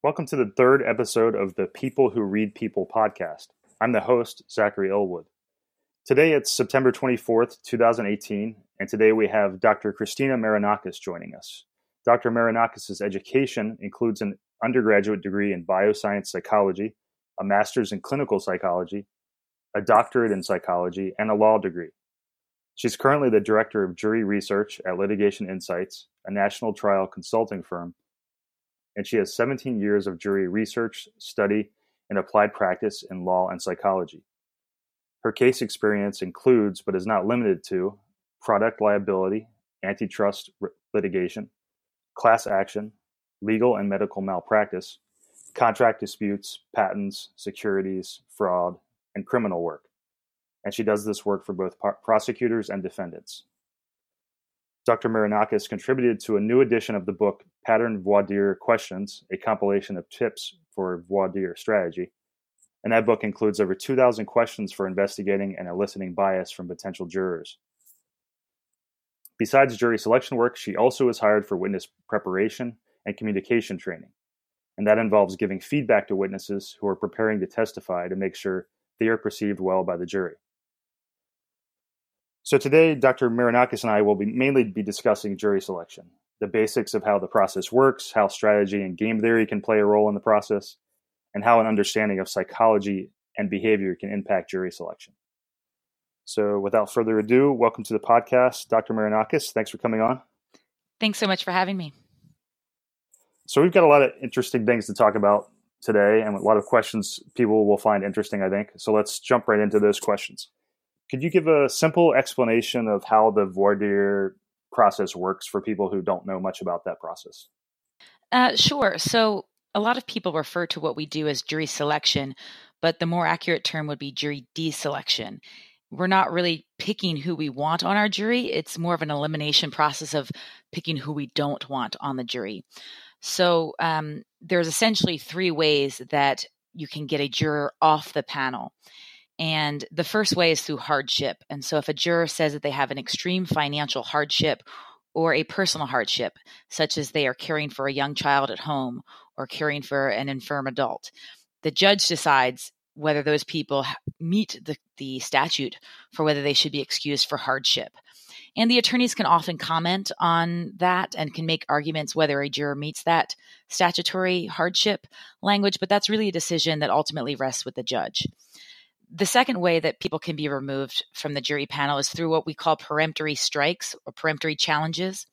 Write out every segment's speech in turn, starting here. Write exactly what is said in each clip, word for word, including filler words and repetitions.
Welcome to the third episode of the People Who Read People podcast. I'm the host, Zachary Elwood. Today it's September twenty-fourth, twenty eighteen, and today we have Doctor Christina Marinakis joining us. Doctor Marinakis' education includes an undergraduate degree in bioscience psychology, a master's in clinical psychology, a doctorate in psychology, and a law degree. She's currently the director of jury research at Litigation Insights, a national trial consulting firm, and she has seventeen years of jury research, study, and applied practice in law and psychology. Her case experience includes, but is not limited to, product liability, antitrust litigation, class action, legal and medical malpractice, contract disputes, patents, securities, fraud, and criminal work. And she does this work for both prosecutors and defendants. Doctor Marinakis contributed to a new edition of the book Pattern Voir Dire Questions, a compilation of tips for voir dire strategy. And that book includes over two thousand questions for investigating and eliciting bias from potential jurors. Besides jury selection work, she also is hired for witness preparation and communication training. And that involves giving feedback to witnesses who are preparing to testify to make sure they are perceived well by the jury. So today, Doctor Marinakis and I will be mainly be discussing jury selection, the basics of how the process works, how strategy and game theory can play a role in the process, and how an understanding of psychology and behavior can impact jury selection. So without further ado, welcome to the podcast, Doctor Marinakis. Thanks for coming on. Thanks so much for having me. So we've got a lot of interesting things to talk about today and a lot of questions people will find interesting, I think. So let's jump right into those questions. Could you give a simple explanation of how the voir dire process works for people who don't know much about that process? Uh, sure. So a lot of people refer to what we do as jury selection, but the more accurate term would be jury deselection. We're not really picking who we want on our jury. It's more of an elimination process of picking who we don't want on the jury. So um, there's essentially three ways that you can get a juror off the panel. And the first way is through hardship. And so if a juror says that they have an extreme financial hardship or a personal hardship, such as they are caring for a young child at home or caring for an infirm adult, the judge decides whether those people meet the, the statute for whether they should be excused for hardship. And the attorneys can often comment on that and can make arguments whether a juror meets that statutory hardship language, but that's really a decision that ultimately rests with the judge. The second way that people can be removed from the jury panel is through what we call peremptory strikes or peremptory challenges.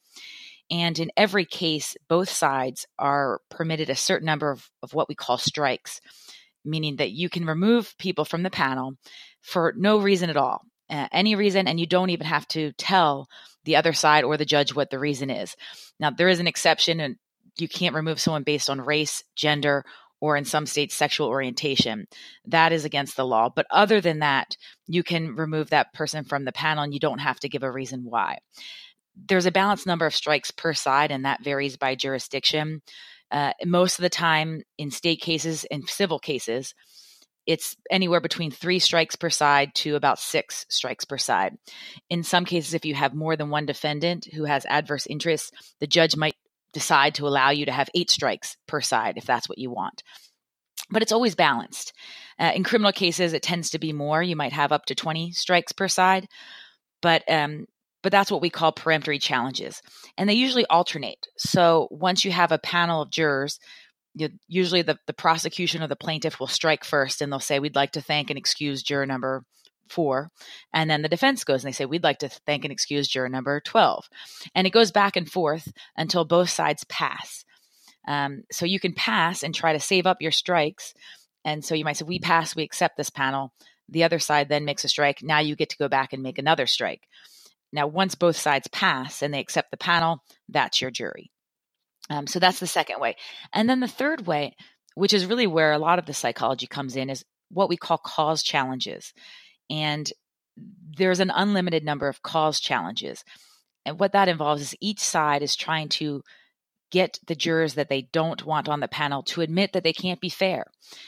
And in every case, both sides are permitted a certain number of, of what we call strikes, meaning that you can remove people from the panel for no reason at all, uh, any reason, and you don't even have to tell the other side or the judge what the reason is. Now, there is an exception, and you can't remove someone based on race, gender, or in some states, sexual orientation. That is against the law. But other than that, you can remove that person from the panel and you don't have to give a reason why. There's a balanced number of strikes per side, and that varies by jurisdiction. Uh, most of the time in state cases and civil cases, it's anywhere between three strikes per side to about six strikes per side. In some cases, if you have more than one defendant who has adverse interests, the judge might decide to allow you to have eight strikes per side if that's what you want. But it's always balanced. Uh, in criminal cases, it tends to be more. You might have up to twenty strikes per side, but um, but that's what we call peremptory challenges. And they usually alternate. So once you have a panel of jurors, you, usually the, the prosecution or the plaintiff will strike first, and they'll say, we'd like to thank and excuse juror number four. And then the defense goes and they say, we'd like to thank and excuse juror number twelve. And it goes back and forth until both sides pass. Um, so you can pass and try to save up your strikes. And so you might say, we pass, we accept this panel. The other side then makes a strike. Now you get to go back and make another strike. Now, once both sides pass and they accept the panel, that's your jury. Um, so that's the second way. And then the third way, which is really where a lot of the psychology comes in, is what we call cause challenges. And there's an unlimited number of cause challenges. And what that involves is each side is trying to get the jurors that they don't want on the panel to admit that they can't be fair.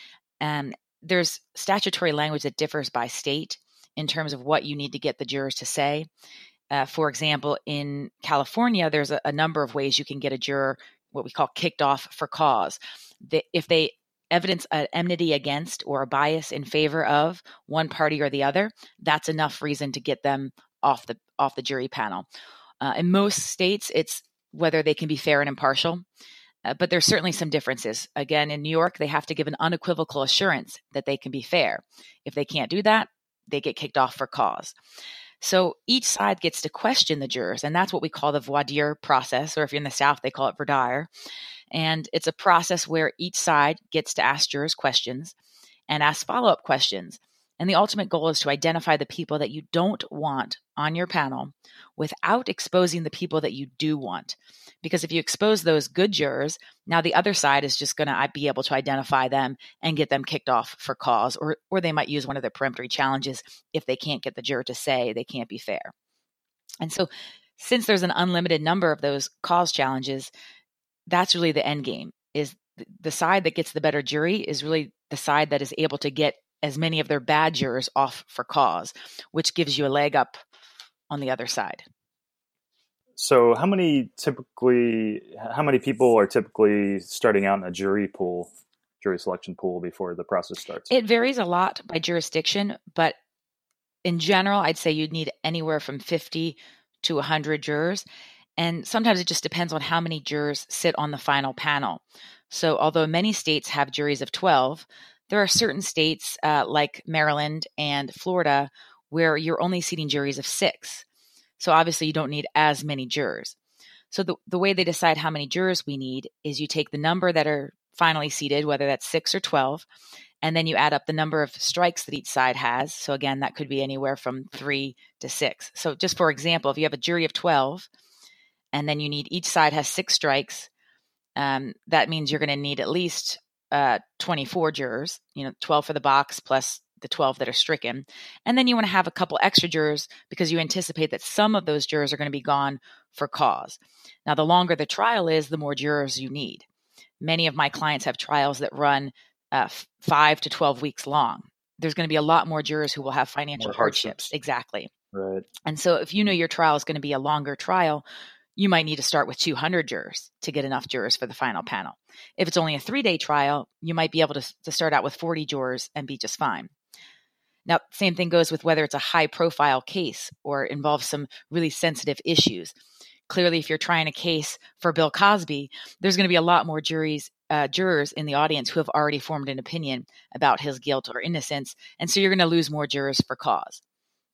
And there's statutory language that differs by state in terms of what you need to get the jurors to say. Uh, for example, in California, there's a, a number of ways you can get a juror what we call kicked off for cause. They, if they evidence an enmity against or a bias in favor of one party or the other, that's enough reason to get them off the off the jury panel. Uh, in most states, it's whether they can be fair and impartial, uh, but there's certainly some differences. Again, in New York, they have to give an unequivocal assurance that they can be fair. If they can't do that, they get kicked off for cause. So each side gets to question the jurors, and that's what we call the voir dire process, or if you're in the South, they call it voir dire. And it's a process where each side gets to ask jurors questions and ask follow-up questions. And the ultimate goal is to identify the people that you don't want on your panel without exposing the people that you do want. Because if you expose those good jurors, now the other side is just going to be able to identify them and get them kicked off for cause, or or they might use one of their peremptory challenges if they can't get the juror to say they can't be fair. And so since there's an unlimited number of those cause challenges, that's really the end game. Is the side that gets the better jury is really the side that is able to get as many of their bad jurors off for cause, which gives you a leg up on the other side. So how many typically, how many people are typically starting out in a jury pool, jury selection pool before the process starts? It varies a lot by jurisdiction, but in general, I'd say you'd need anywhere from fifty to one hundred jurors. And sometimes it just depends on how many jurors sit on the final panel. So although many states have juries of twelve, there are certain states uh, like Maryland and Florida where you're only seating juries of six. So obviously you don't need as many jurors. So the, the way they decide how many jurors we need is you take the number that are finally seated, whether that's six or twelve, and then you add up the number of strikes that each side has. So again, that could be anywhere from three to six. So just for example, if you have a jury of twelve, and then you need each side has six strikes, um, that means you're going to need at least uh, twenty-four jurors, you know, twelve for the box plus the twelve that are stricken. And then you want to have a couple extra jurors because you anticipate that some of those jurors are going to be gone for cause. Now, the longer the trial is, the more jurors you need. Many of my clients have trials that run uh, five to twelve weeks long. There's going to be a lot more jurors who will have financial More hardships. hardships. Exactly. Right. And so if you know your trial is going to be a longer trial, you might need to start with two hundred jurors to get enough jurors for the final panel. If it's only a three-day trial, you might be able to, to start out with forty jurors and be just fine. Now, same thing goes with whether it's a high-profile case or involves some really sensitive issues. Clearly, if you're trying a case for Bill Cosby, there's going to be a lot more juries, uh, jurors in the audience who have already formed an opinion about his guilt or innocence, and so you're going to lose more jurors for cause.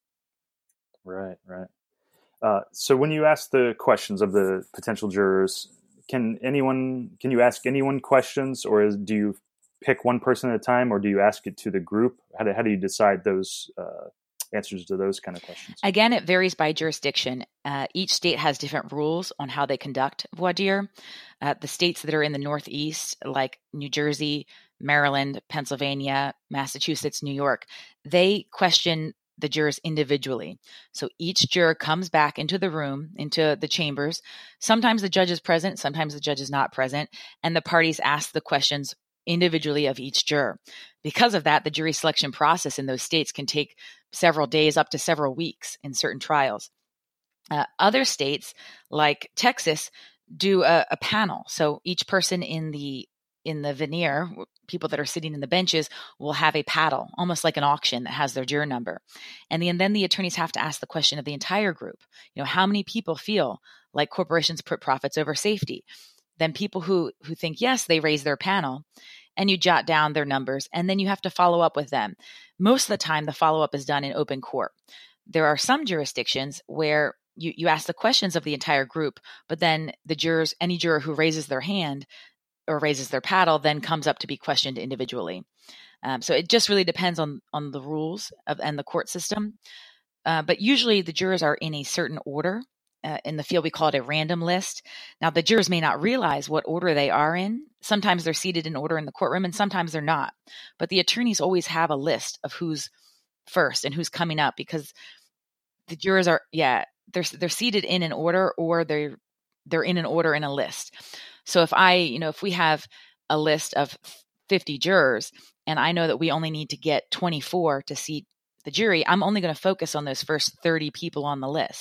Right, right. Uh, so when you ask the questions of the potential jurors, can anyone, can you ask anyone questions, or is, do you pick one person at a time, or do you ask it to the group? How do, how do you decide those uh, answers to those kind of questions? Again, it varies by jurisdiction. Uh, each state has different rules on how they conduct voir dire. Uh, the states that are in the Northeast, like New Jersey, Maryland, Pennsylvania, Massachusetts, New York, they question the jurors individually. So each juror comes back into the room, into the chambers. Sometimes the judge is present, sometimes the judge is not present, and the parties ask the questions individually of each juror. Because of that, the jury selection process in those states can take several days up to several weeks in certain trials. Uh, other states, like Texas, do a, a panel. So each person in the in the veneer, people that are sitting in the benches, will have a paddle, almost like an auction that has their juror number. And, the, and then the attorneys have to ask the question of the entire group. You know, how many people feel like corporations put profits over safety? Then people who who think yes, they raise their panel, and you jot down their numbers, and then you have to follow up with them. Most of the time, the follow-up is done in open court. There are some jurisdictions where you, you ask the questions of the entire group, but then the jurors, any juror who raises their hand or raises their paddle, then comes up to be questioned individually. Um, so it just really depends on on the rules of and the court system. Uh, but usually the jurors are in a certain order. Uh, in the field, we call it a random list. Now, the jurors may not realize what order they are in. Sometimes they're seated in order in the courtroom, and sometimes they're not. But the attorneys always have a list of who's first and who's coming up, because the jurors are, yeah, they're they're seated in an order, or they're they're in an order in a list. So if I, you know, if we have a list of fifty jurors, and I know that we only need to get twenty-four to seat the jury, I'm only going to focus on those first thirty people on the list.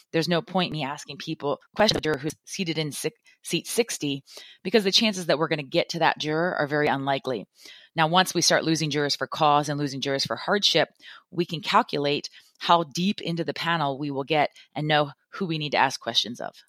there's no point in me asking people questions of a juror who's seated in si- seat sixty, because the chances that we're going to get to that juror are very unlikely. Now, once we start losing jurors for cause and losing jurors for hardship, we can calculate how deep into the panel we will get and know who we need to ask questions of.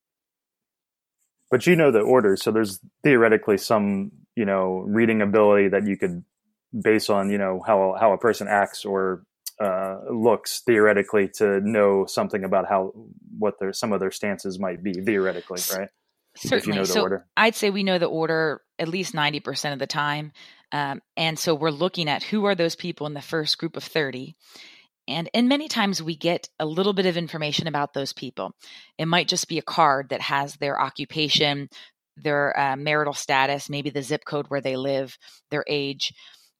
But you know the order, so there's theoretically some, you know, reading ability that you could base on, you know, how how a person acts or uh, looks theoretically to know something about how what their some of their stances might be theoretically, right? Certainly. If you know the so order. I'd say we know the order at least ninety percent of the time. Um, and so we're looking at who are those people in the first group of thirty. And, and many times we get a little bit of information about those people. It might just be a card that has their occupation, their uh, marital status, maybe the zip code where they live, their age.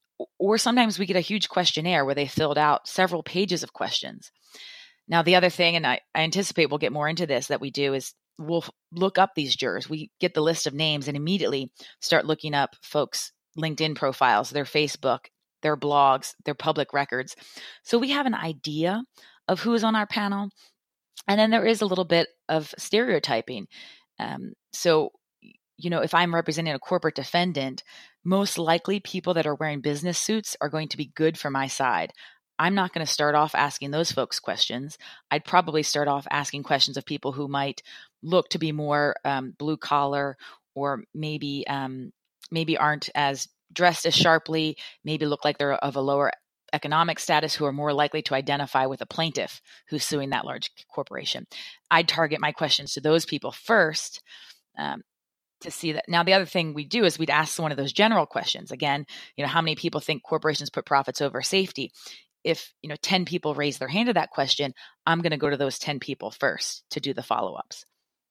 Or sometimes we get a huge questionnaire where they filled out several pages of questions. Now, the other thing, and I, I anticipate we'll get more into this, that we do is we'll look up these jurors. We get the list of names and immediately start looking up folks' LinkedIn profiles, their Facebook, their blogs, their public records. So we have an idea of who is on our panel. And then there is a little bit of stereotyping. Um, so, you know, if I'm representing a corporate defendant, most likely people that are wearing business suits are going to be good for my side. I'm not going to start off asking those folks questions. I'd probably start off asking questions of people who might look to be more um, blue collar, or maybe um, maybe aren't as dressed as sharply, maybe look like they're of a lower economic status, who are more likely to identify with a plaintiff who's suing that large corporation. I'd target my questions to those people first um, to see that. Now, the other thing we do is we'd ask one of those general questions. Again, you know, how many people think corporations put profits over safety? If, you know, ten people raise their hand to that question, I'm going to go to those ten people first to do the follow-ups.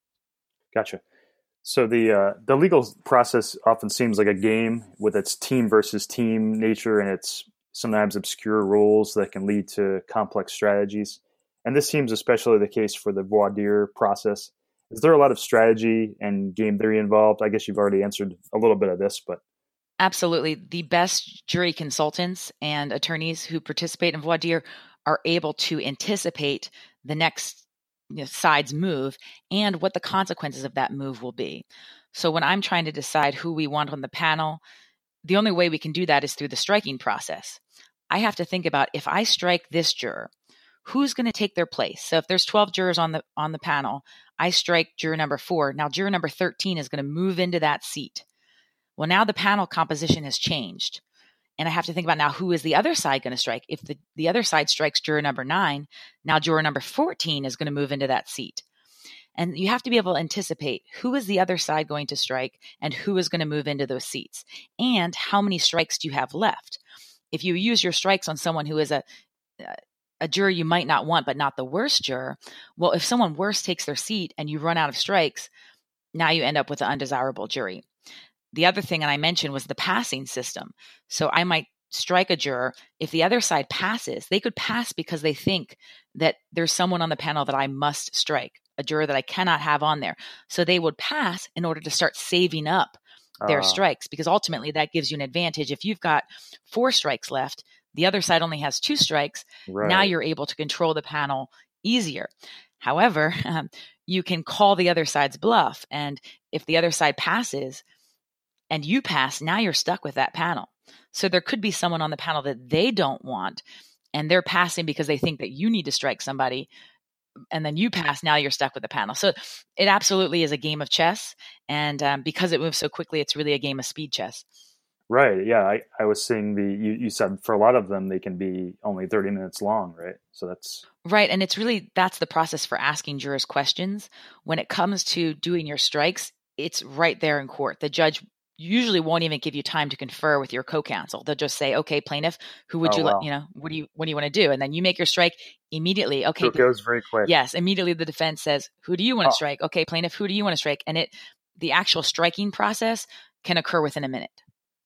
Gotcha. So the uh, the legal process often seems like a game with its team versus team nature and its sometimes obscure rules that can lead to complex strategies. And this seems especially the case for the voir dire process. Is there a lot of strategy and game theory involved? I guess you've already answered a little bit of this, but. Absolutely. The best jury consultants and attorneys who participate in voir dire are able to anticipate the next you know, side's move and what the consequences of that move will be. So when I'm trying to decide who we want on the panel, the only way we can do that is through the striking process. I have to think about, if I strike this juror, who's going to take their place? So if there's twelve jurors on the on the panel, I strike juror number four. Now juror number thirteen is going to move into that seat. Well, now the panel composition has changed. And I have to think about, now who is the other side going to strike? If the, the other side strikes juror number nine, now juror number fourteen is going to move into that seat. And you have to be able to anticipate who is the other side going to strike and who is going to move into those seats. And how many strikes do you have left? If you use your strikes on someone who is a, a juror you might not want, but not the worst juror, well, if someone worse takes their seat and you run out of strikes, now you end up with an undesirable jury. The other thing, and I mentioned, was the passing system. So I might strike a juror. If the other side passes, they could pass because they think that there's someone on the panel that I must strike, a juror that I cannot have on there. So they would pass in order to start saving up their uh. strikes, because ultimately that gives you an advantage. If you've got four strikes left, the other side only has two strikes. Right. Now you're able to control the panel easier. However, um, you can call the other side's bluff. And if the other side passes, and you pass, now you're stuck with that panel. So there could be someone on the panel that they don't want, and they're passing because they think that you need to strike somebody, and then you pass, now you're stuck with the panel. So it absolutely is a game of chess, and um, because it moves so quickly, it's really a game of speed chess. Right, yeah. I, I was seeing the, you, you said for a lot of them, they can be only thirty minutes long, right? So that's... Right, and it's really, that's the process for asking jurors questions. When it comes to doing your strikes, it's right there in court. The judge usually won't even give you time to confer with your co-counsel. They'll just say, "Okay, plaintiff, who would oh, you wow. like? You know, what do you what do you want to do?" And then you make your strike immediately. Okay, so it goes very quick. Yes, immediately the defense says, "Who do you want to oh. strike?" Okay, plaintiff, who do you want to strike? And it, the actual striking process can occur within a minute.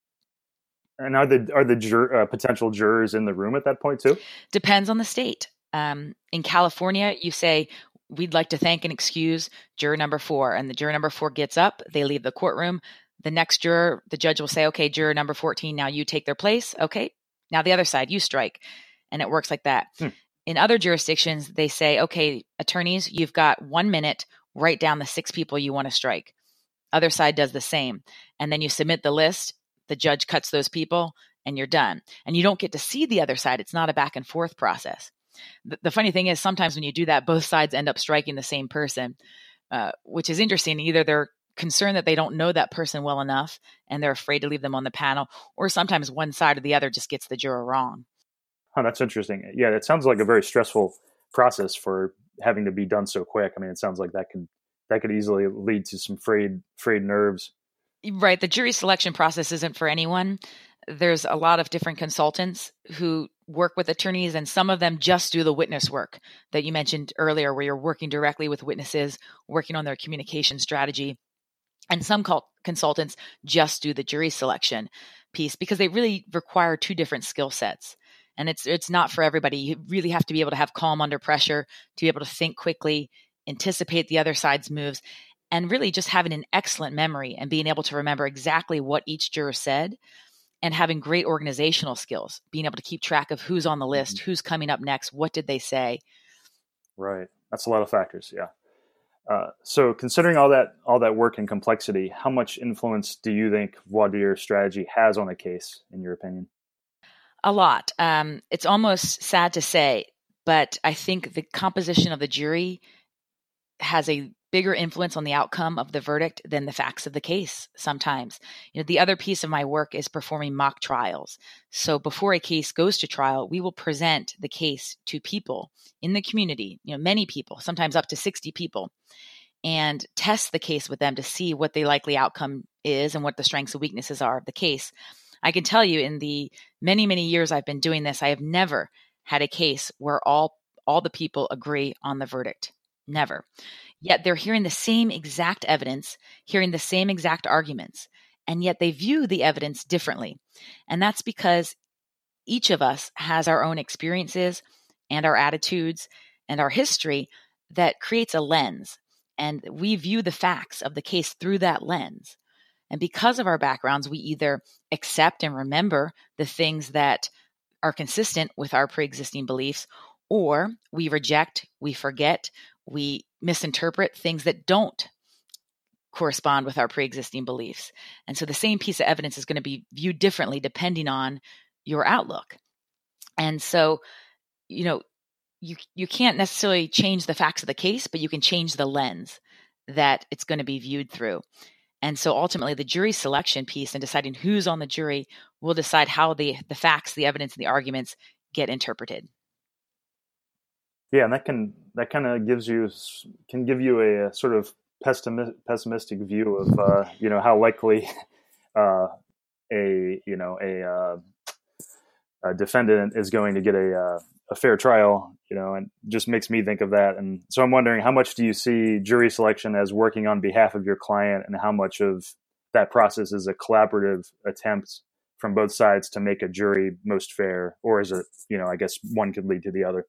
And are the are the jur, uh, potential jurors in the room at that point too? Depends on the state. Um, in California, you say, "We'd like to thank and excuse juror number four," and the juror number four gets up. They leave the courtroom. The next juror, the judge will say, "Okay, juror number fourteen, now you take their place. Okay, now the other side, you strike." And it works like that. Hmm. In other jurisdictions, they say, okay, attorneys, you've got one minute, write down the six people you want to strike. Other side does the same. And then you submit the list, the judge cuts those people, and you're done. And you don't get to see the other side. It's not a back and forth process. The, the funny thing is sometimes when you do that, both sides end up striking the same person, uh, which is interesting. Either they're concerned that they don't know that person well enough and they're afraid to leave them on the panel, or sometimes one side or the other just gets the juror wrong. Oh, that's interesting. Yeah, it sounds like a very stressful process for having to be done so quick. I mean, it sounds like that could that could easily lead to some frayed frayed nerves. Right. The jury selection process isn't for anyone. There's a lot of different consultants who work with attorneys, and some of them just do the witness work that you mentioned earlier, where you're working directly with witnesses, working on their communication strategy. And some cult- consultants just do the jury selection piece because they really require two different skill sets. And it's it's not for everybody. You really have to be able to have calm under pressure, to be able to think quickly, anticipate the other side's moves, and really just having an excellent memory and being able to remember exactly what each juror said, and having great organizational skills, being able to keep track of who's on the list, who's coming up next, what did they say. Right. That's a lot of factors. Yeah. Uh, so considering all that all that work and complexity, how much influence do you think voir dire strategy has on a case, in your opinion? A lot. Um, it's almost sad to say, but I think the composition of the jury has a bigger influence on the outcome of the verdict than the facts of the case sometimes. You know, the other piece of my work is performing mock trials. So before a case goes to trial, we will present the case to people in the community, you know, many people, sometimes up to sixty people, and test the case with them to see what the likely outcome is and what the strengths and weaknesses are of the case. I can tell you in the many, many years I've been doing this, I have never had a case where all all the people agree on the verdict. Never. Yet they're hearing the same exact evidence, hearing the same exact arguments, and yet they view the evidence differently. And that's because each of us has our own experiences and our attitudes and our history that creates a lens. And we view the facts of the case through that lens. And because of our backgrounds, we either accept and remember the things that are consistent with our pre-existing beliefs, or we reject, we forget, we misinterpret things that don't correspond with our pre-existing beliefs. And so the same piece of evidence is going to be viewed differently depending on your outlook. And so, you know, you you can't necessarily change the facts of the case, but you can change the lens that it's going to be viewed through. And so ultimately the jury selection piece and deciding who's on the jury will decide how the, the facts, the evidence, and the arguments get interpreted. Yeah, and that can that kind of gives you can give you a, a sort of pessimist, pessimistic view of uh, you know how likely uh, a you know a, uh, a defendant is going to get a uh, a fair trial, you know, and just makes me think of that. And so I'm wondering, how much do you see jury selection as working on behalf of your client, and how much of that process is a collaborative attempt from both sides to make a jury most fair, or is it, you know, I guess one could lead to the other?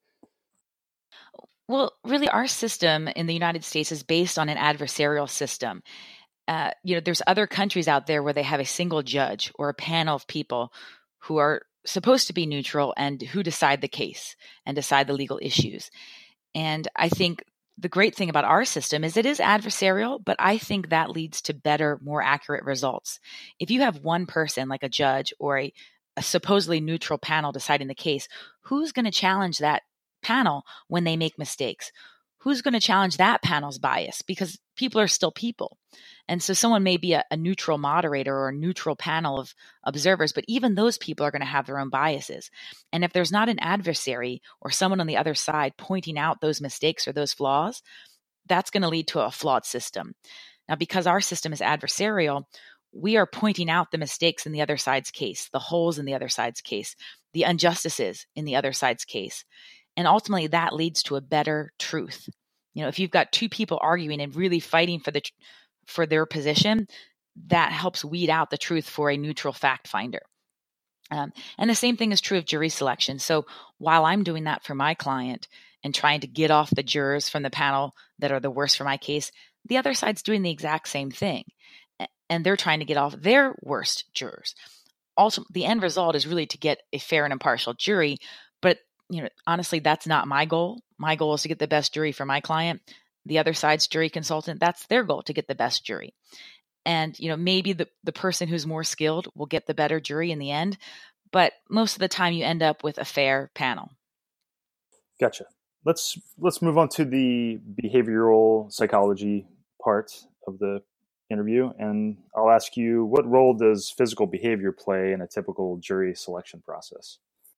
Well, really, our system in the United States is based on an adversarial system. Uh, you know, there's other countries out there where they have a single judge or a panel of people who are supposed to be neutral and who decide the case and decide the legal issues. And I think the great thing about our system is it is adversarial, but I think that leads to better, more accurate results. If you have one person like a judge or a, a supposedly neutral panel deciding the case, who's going to challenge that panel when they make mistakes? Who's going to challenge that panel's bias? Because people are still people. And so someone may be a, a neutral moderator or a neutral panel of observers, but even those people are going to have their own biases. And if there's not an adversary or someone on the other side pointing out those mistakes or those flaws, that's going to lead to a flawed system. Now, because our system is adversarial, we are pointing out the mistakes in the other side's case, the holes in the other side's case, the injustices in the other side's case. And ultimately, that leads to a better truth. You know, if you've got two people arguing and really fighting for the for their position, that helps weed out the truth for a neutral fact finder. Um, and the same thing is true of jury selection. So while I'm doing that for my client and trying to get off the jurors from the panel that are the worst for my case, the other side's doing the exact same thing. And they're trying to get off their worst jurors. Ultimately, the end result is really to get a fair and impartial jury, but you know, honestly, that's not my goal. My goal is to get the best jury for my client. The other side's jury consultant, that's their goal, to get the best jury. And, you know, maybe the, the person who's more skilled will get the better jury in the end. But most of the time you end up with a fair panel. Gotcha. Let's let's move on to the behavioral psychology part of the interview. And I'll ask you, what role does physical behavior play in a typical jury selection process?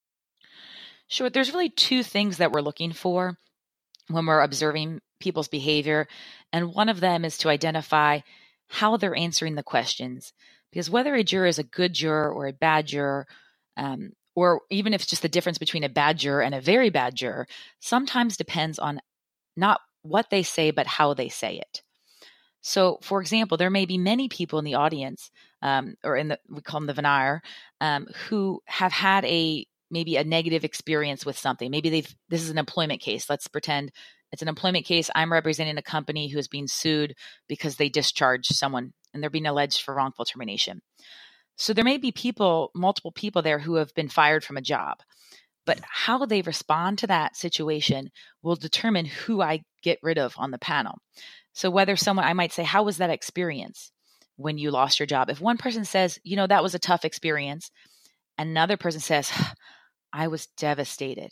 Sure. There's really two things that we're looking for when we're observing people's behavior. And one of them is to identify how they're answering the questions. Because whether a juror is a good juror or a bad juror, um, or even if it's just the difference between a bad juror and a very bad juror, sometimes depends on not what they say, but how they say it. So, for example, there may be many people in the audience, um, or in the, we call them the venire, um, who have had a maybe a negative experience with something. Maybe they've, this is an employment case. Let's pretend it's an employment case. I'm representing a company who is being sued because they discharged someone and they're being alleged for wrongful termination. So there may be people, multiple people there who have been fired from a job, but how they respond to that situation will determine who I get rid of on the panel. So whether someone, I might say, how was that experience when you lost your job? If one person says, you know, that was a tough experience, another person says, I was devastated.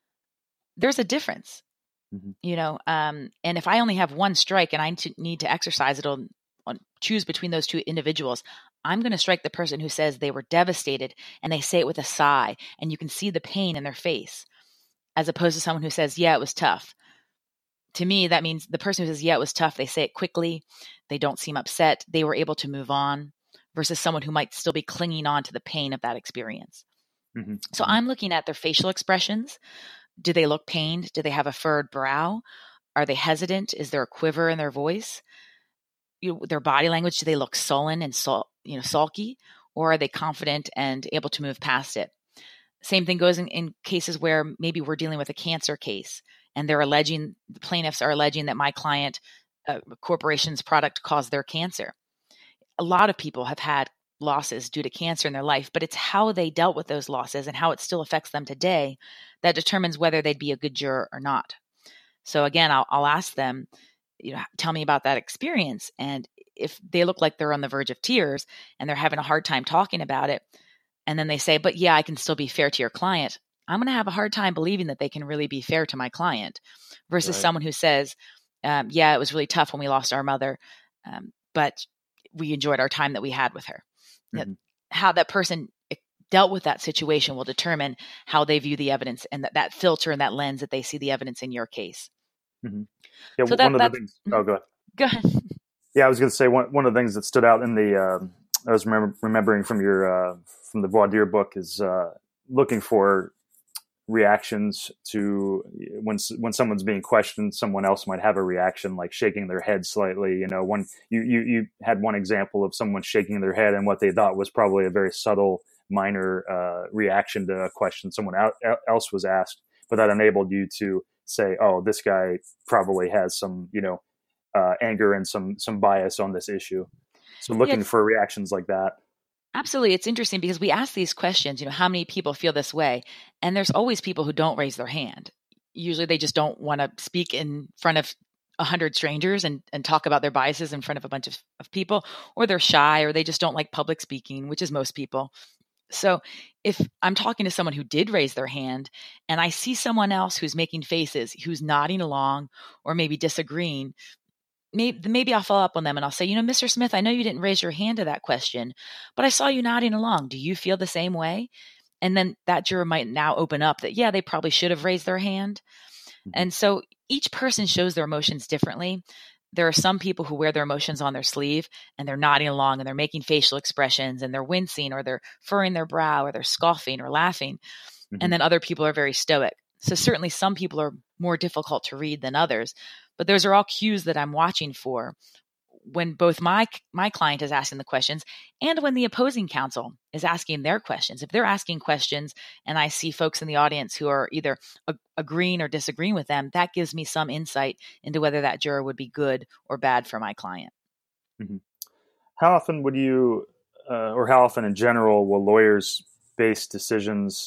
There's a difference, mm-hmm. you know, um, and if I only have one strike and I t- need to exercise it on, on choose between those two individuals, I'm going to strike the person who says they were devastated and they say it with a sigh and you can see the pain in their face, as opposed to someone who says, yeah, it was tough. To me, that means the person who says, yeah, it was tough, they say it quickly, they don't seem upset, they were able to move on, versus someone who might still be clinging on to the pain of that experience. Mm-hmm. So I'm looking at their facial expressions. Do they look pained? Do they have a furrowed brow? Are they hesitant? Is there a quiver in their voice? You know, their body language, do they look sullen and sul- you know, sulky? Or are they confident and able to move past it? Same thing goes in, in cases where maybe we're dealing with a cancer case and they're alleging, the plaintiffs are alleging that my client, uh, corporation's product caused their cancer. A lot of people have had losses due to cancer in their life, but it's how they dealt with those losses and how it still affects them today that determines whether they'd be a good juror or not. So again, I'll, I'll ask them, you know, tell me about that experience. And if they look like they're on the verge of tears and they're having a hard time talking about it, and then they say, but yeah, I can still be fair to your client, I'm going to have a hard time believing that they can really be fair to my client versus right. someone who says, um, yeah, it was really tough when we lost our mother, um, but we enjoyed our time that we had with her. Mm-hmm. How that person dealt with that situation will determine how they view the evidence and that, that filter and that lens that they see the evidence in your case. Mm-hmm. Yeah, so that, one of the things. Oh, go ahead. Go ahead. Yeah, I was going to say one one of the things that stood out in the uh, I was remember, remembering from your uh, from the voir dire book is uh, looking for reactions to when when someone's being questioned. Someone else might have a reaction like shaking their head slightly. You know, one you you you had one example of someone shaking their head and what they thought was probably a very subtle, minor uh, reaction to a question someone out, else was asked, but that enabled you to say, "Oh, this guy probably has some, you know, uh, anger and some some bias on this issue." So looking yes. for reactions like that. Absolutely. It's interesting because we ask these questions, you know, how many people feel this way? And there's always people who don't raise their hand. Usually they just don't want to speak in front of a hundred strangers and, and talk about their biases in front of a bunch of, of people, or they're shy, or they just don't like public speaking, which is most people. So if I'm talking to someone who did raise their hand and I see someone else who's making faces, who's nodding along or maybe disagreeing, Maybe, maybe I'll follow up on them and I'll say, you know, Mister Smith, I know you didn't raise your hand to that question, but I saw you nodding along. Do you feel the same way? And then that juror might now open up that, yeah, they probably should have raised their hand. Mm-hmm. And so each person shows their emotions differently. There are some people who wear their emotions on their sleeve and they're nodding along and they're making facial expressions and they're wincing or they're furrowing their brow or they're scoffing or laughing. Mm-hmm. And then other people are very stoic. So certainly some people are more difficult to read than others. But those are all cues that I'm watching for when both my my client is asking the questions and when the opposing counsel is asking their questions. If they're asking questions and I see folks in the audience who are either ag- agreeing or disagreeing with them, that gives me some insight into whether that juror would be good or bad for my client. Mm-hmm. How often would you, uh, or how often in general, will lawyers base decisions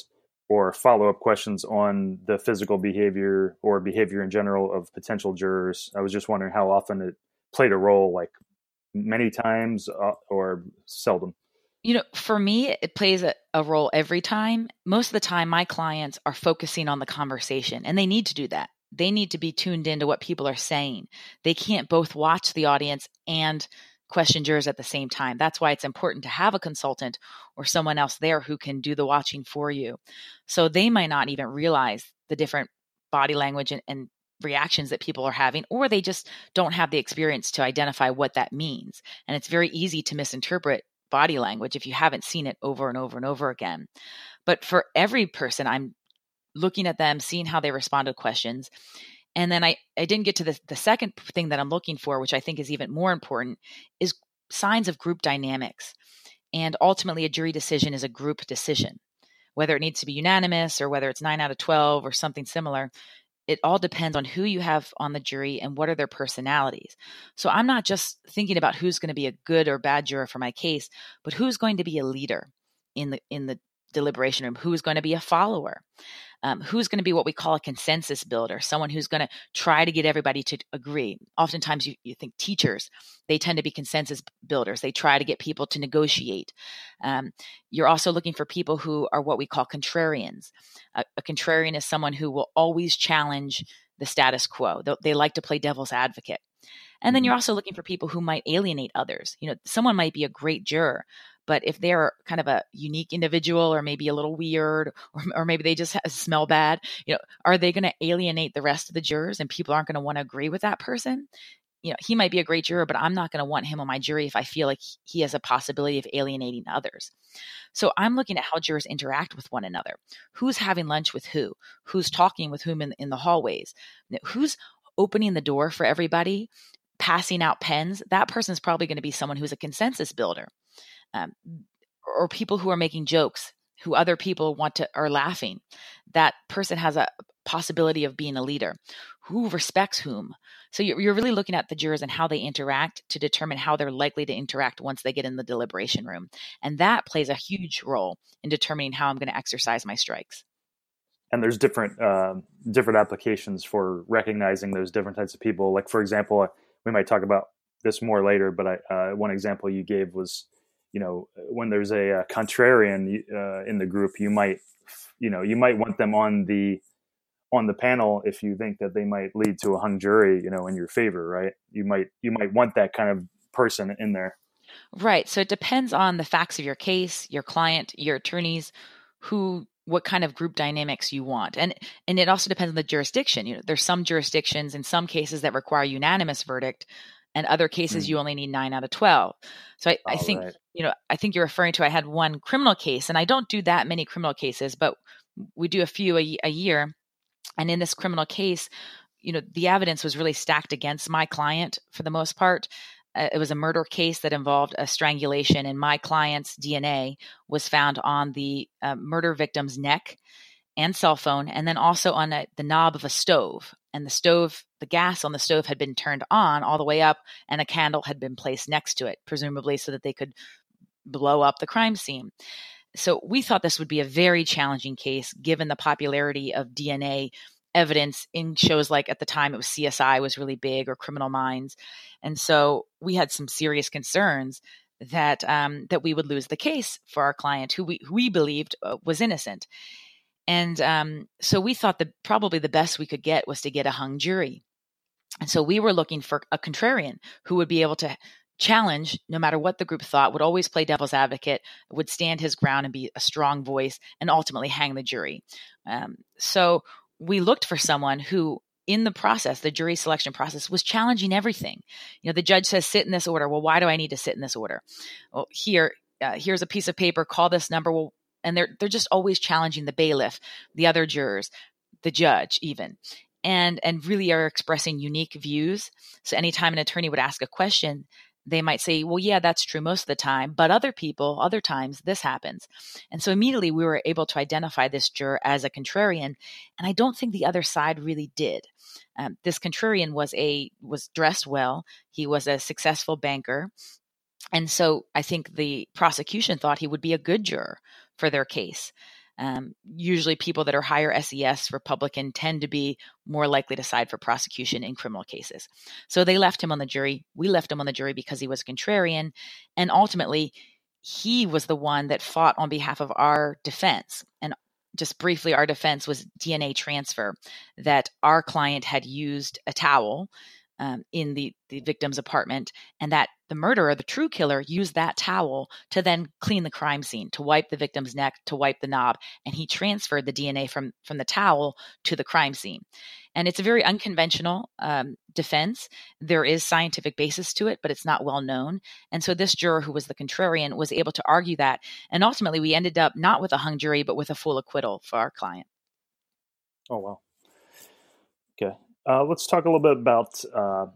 or follow-up questions on the physical behavior or behavior in general of potential jurors. I was just wondering how often it played a role, like many times uh, or seldom. You know, for me, it plays a, a role every time. Most of the time, my clients are focusing on the conversation, and they need to do that. They need to be tuned into what people are saying. They can't both watch the audience and question jurors at the same time. That's why it's important to have a consultant or someone else there who can do the watching for you. So they might not even realize the different body language and, and reactions that people are having, or they just don't have the experience to identify what that means. And it's very easy to misinterpret body language if you haven't seen it over and over and over again. But for every person, I'm looking at them, seeing how they respond to questions. And then I, I didn't get to the, the second thing that I'm looking for, which I think is even more important, is signs of group dynamics. And ultimately, a jury decision is a group decision. Whether it needs to be unanimous or whether it's nine out of twelve or something similar, it all depends on who you have on the jury and what are their personalities. So I'm not just thinking about who's going to be a good or bad juror for my case, but who's going to be a leader in the in the deliberation room, who's going to be a follower, um, who's going to be what we call a consensus builder, someone who's going to try to get everybody to agree. Oftentimes you, you think teachers, they tend to be consensus builders. They try to get people to negotiate. Um, you're also looking for people who are what we call contrarians. A, a contrarian is someone who will always challenge the status quo. They, they like to play devil's advocate. And then you're also looking for people who might alienate others. You know, someone might be a great juror, but if they're kind of a unique individual or maybe a little weird, or, or maybe they just smell bad, you know, are they going to alienate the rest of the jurors and people aren't going to want to agree with that person? You know, he might be a great juror, but I'm not going to want him on my jury if I feel like he has a possibility of alienating others. So I'm looking at how jurors interact with one another. Who's having lunch with who? Who's talking with whom in, in the hallways? Who's opening the door for everybody? Passing out pens? That person is probably going to be someone who's a consensus builder. Um, or people who are making jokes, who other people want to are laughing. That person has a possibility of being a leader. Who respects whom? So you're, you're really looking at the jurors and how they interact to determine how they're likely to interact once they get in the deliberation room. And that plays a huge role in determining how I'm going to exercise my strikes. And there's different uh, different applications for recognizing those different types of people. Like, for example, we might talk about this more later, but I, uh, one example you gave was, you know, when there's a, a contrarian uh, in the group, you might, you know, you might want them on the on the panel if you think that they might lead to a hung jury, you know, in your favor, right? You might you might want that kind of person in there. Right. So it depends on the facts of your case, your client, your attorneys, who, what kind of group dynamics you want. And and it also depends on the jurisdiction. You know, there's some jurisdictions in some cases that require unanimous verdict, and other cases mm. you only need nine out of twelve. So I, I think, right. you know, I think you're referring to, I had one criminal case, and I don't do that many criminal cases, but we do a few a, a year. And in this criminal case, you know, the evidence was really stacked against my client for the most part. Uh, it was a murder case that involved a strangulation, and my client's D N A was found on the uh, murder victim's neck and cell phone, and then also on a, the knob of a stove. And the stove, the gas on the stove had been turned on all the way up, and a candle had been placed next to it, presumably so that they could blow up the crime scene. So we thought this would be a very challenging case, given the popularity of D N A evidence in shows like, at the time it was C S I was really big, or Criminal Minds. And so we had some serious concerns that um, that we would lose the case for our client, who we, who we believed uh, was innocent. And um, so we thought that probably the best we could get was to get a hung jury. And so we were looking for a contrarian who would be able to challenge, no matter what the group thought, would always play devil's advocate, would stand his ground and be a strong voice, and ultimately hang the jury. Um, so we looked for someone who, in the process, the jury selection process, was challenging everything. You know, the judge says, sit in this order. Well, why do I need to sit in this order? Well, here, uh, here's a piece of paper, call this number. Well, and they're they're just always challenging the bailiff, the other jurors, the judge even, and and really are expressing unique views. So anytime an attorney would ask a question, they might say, well, yeah, that's true most of the time, but other people, other times, this happens. And so immediately we were able to identify this juror as a contrarian, and I don't think the other side really did. Um, this contrarian was a was dressed well. He was a successful banker. And so I think the prosecution thought he would be a good juror for their case. Um, usually people that are higher S E S Republican tend to be more likely to side for prosecution in criminal cases. So they left him on the jury. We left him on the jury because he was a contrarian. And ultimately, he was the one that fought on behalf of our defense. And just briefly, our defense was D N A transfer, that our client had used a towel um, in the, the victim's apartment, and that the murderer, the true killer, used that towel to then clean the crime scene, to wipe the victim's neck, to wipe the knob, and he transferred the D N A from, from the towel to the crime scene. And it's a very unconventional um, defense. There is scientific basis to it, but it's not well known. And so this juror, who was the contrarian, was able to argue that. And ultimately, we ended up not with a hung jury, but with a full acquittal for our client. Oh, wow. Okay. Uh, let's talk a little bit about uh,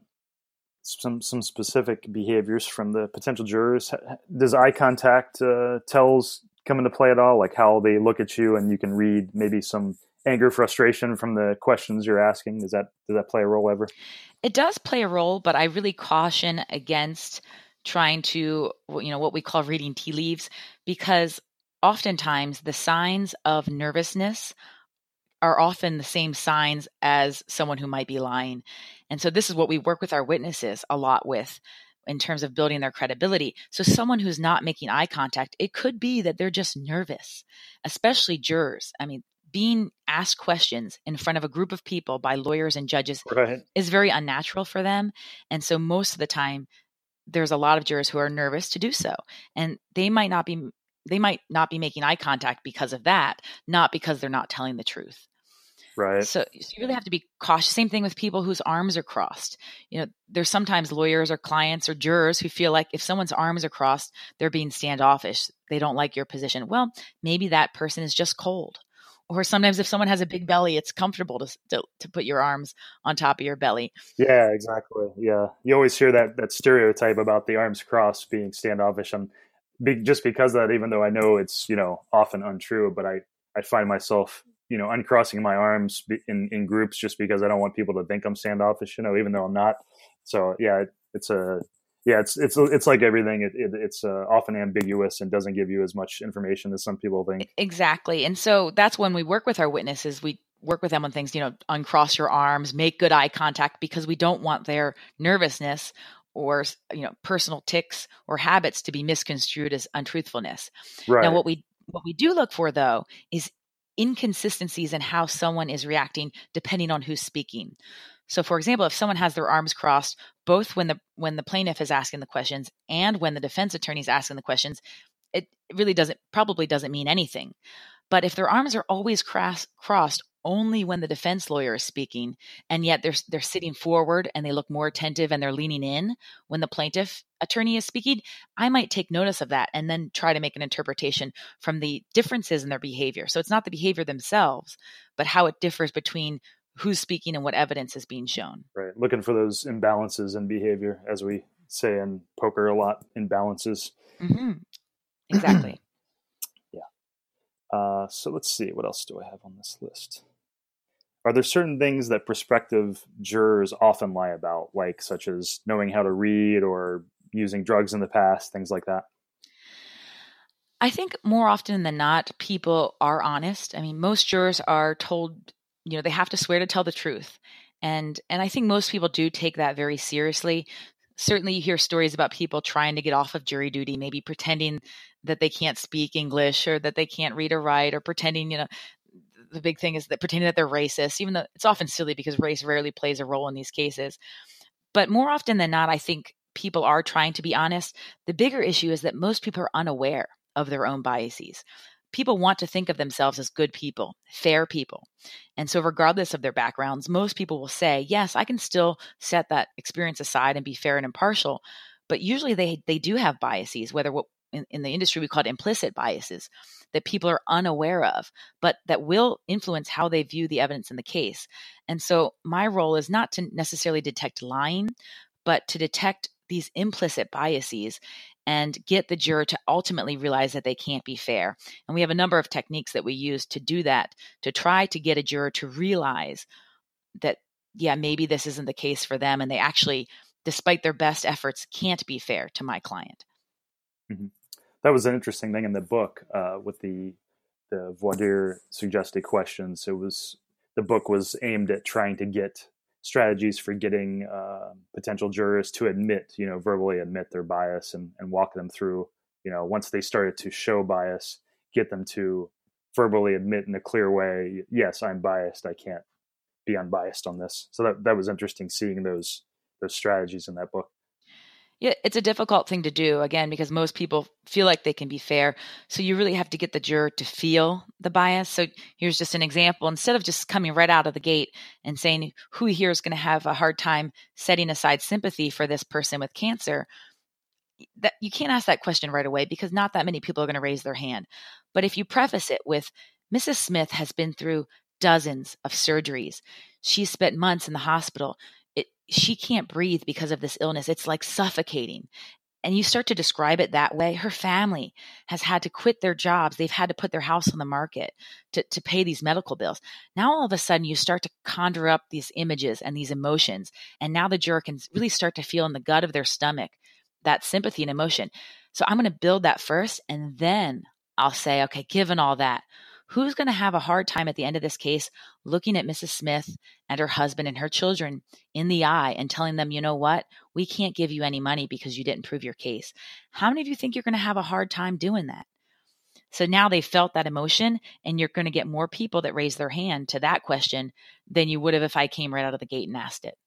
some some specific behaviors from the potential jurors. Does eye contact uh, tells come into play at all? Like how they look at you, and you can read maybe some anger, frustration from the questions you're asking? Does that does that play a role ever? It does play a role, but I really caution against trying to, you know, what we call reading tea leaves, because oftentimes the signs of nervousness are often the same signs as someone who might be lying. And so this is what we work with our witnesses a lot with in terms of building their credibility. So someone who's not making eye contact, it could be that they're just nervous, especially jurors. I mean, being asked questions in front of a group of people by lawyers and judges Right. is very unnatural for them. And so most of the time, there's a lot of jurors who are nervous to do so. And they might not be they might not be making eye contact because of that, not because they're not telling the truth. Right. So, so you really have to be cautious. Same thing with people whose arms are crossed. You know, there's sometimes lawyers or clients or jurors who feel like if someone's arms are crossed, they're being standoffish. They don't like your position. Well, maybe that person is just cold. Or sometimes if someone has a big belly, it's comfortable to, to to put your arms on top of your belly. Yeah, exactly. Yeah. You always hear that that stereotype about the arms crossed being standoffish. I'm be, just because of that, even though I know it's, you know, often untrue, but I, I find myself, you know, uncrossing my arms in, in groups just because I don't want people to think I'm standoffish, you know, even though I'm not. So yeah, it, it's a, yeah, it's, it's, it's like everything. It, it, it's uh, often ambiguous and doesn't give you as much information as some people think. Exactly. And so that's when we work with our witnesses. We work with them on things, you know, uncross your arms, make good eye contact, because we don't want their nervousness or, you know, personal tics or habits to be misconstrued as untruthfulness. Right. Now, what we, what we do look for though, is inconsistencies in how someone is reacting depending on who's speaking. So for example, if someone has their arms crossed, both when the when the plaintiff is asking the questions and when the defense attorney is asking the questions, it really doesn't probably doesn't mean anything. But if their arms are always cross, crossed only when the defense lawyer is speaking, and yet they're they're sitting forward and they look more attentive and they're leaning in when the plaintiff attorney is speaking, I might take notice of that and then try to make an interpretation from the differences in their behavior. So it's not the behavior themselves, but how it differs between who's speaking and what evidence is being shown. Right. Looking for those imbalances in behavior, as we say in poker a lot, imbalances. Mm-hmm. Exactly. Yeah. Uh, so let's see. What else do I have on this list? Are there certain things that prospective jurors often lie about, like such as knowing how to read or using drugs in the past, things like that? I think more often than not, people are honest. I mean, most jurors are told, you know, they have to swear to tell the truth. And and I think most people do take that very seriously. Certainly you hear stories about people trying to get off of jury duty, maybe pretending that they can't speak English or that they can't read or write, or pretending, you know, the big thing is that pretending that they're racist, even though it's often silly because race rarely plays a role in these cases. But more often than not, I think people are trying to be honest. The bigger issue is that most people are unaware of their own biases. People want to think of themselves as good people, fair people. And so regardless of their backgrounds, most people will say, yes, I can still set that experience aside and be fair and impartial. But usually they they do have biases, whether what in, in the industry we call it implicit biases, that people are unaware of, but that will influence how they view the evidence in the case. And so my role is not to necessarily detect lying, but to detect these implicit biases and get the juror to ultimately realize that they can't be fair. And we have a number of techniques that we use to do that, to try to get a juror to realize that, yeah, maybe this isn't the case for them, and they actually, despite their best efforts, can't be fair to my client. Mm-hmm. That was an interesting thing in the book uh, with the the voir dire suggested questions. It was the book was aimed at trying to get strategies for getting uh, potential jurors to admit, you know, verbally admit their bias and, and walk them through, you know, once they started to show bias, get them to verbally admit in a clear way, yes, I'm biased. I can't be unbiased on this. So that, that was interesting seeing those those strategies in that book. Yeah, it's a difficult thing to do, again, because most people feel like they can be fair. So you really have to get the juror to feel the bias. So here's just an example. Instead of just coming right out of the gate and saying who here is going to have a hard time setting aside sympathy for this person with cancer, that you can't ask that question right away because not that many people are going to raise their hand. But if you preface it with, Missus Smith has been through dozens of surgeries. She's spent months in the hospital. It, she can't breathe because of this illness. It's like suffocating. And you start to describe it that way. Her family has had to quit their jobs. They've had to put their house on the market to, to pay these medical bills. Now, all of a sudden, you start to conjure up these images and these emotions. And now the juror can really start to feel in the gut of their stomach that sympathy and emotion. So I'm going to build that first. And then I'll say, okay, given all that, who's going to have a hard time at the end of this case looking at Missus Smith and her husband and her children in the eye and telling them, you know what, we can't give you any money because you didn't prove your case? How many of you think you're going to have a hard time doing that? So now they felt that emotion, and you're going to get more people that raise their hand to that question than you would have if I came right out of the gate and asked it.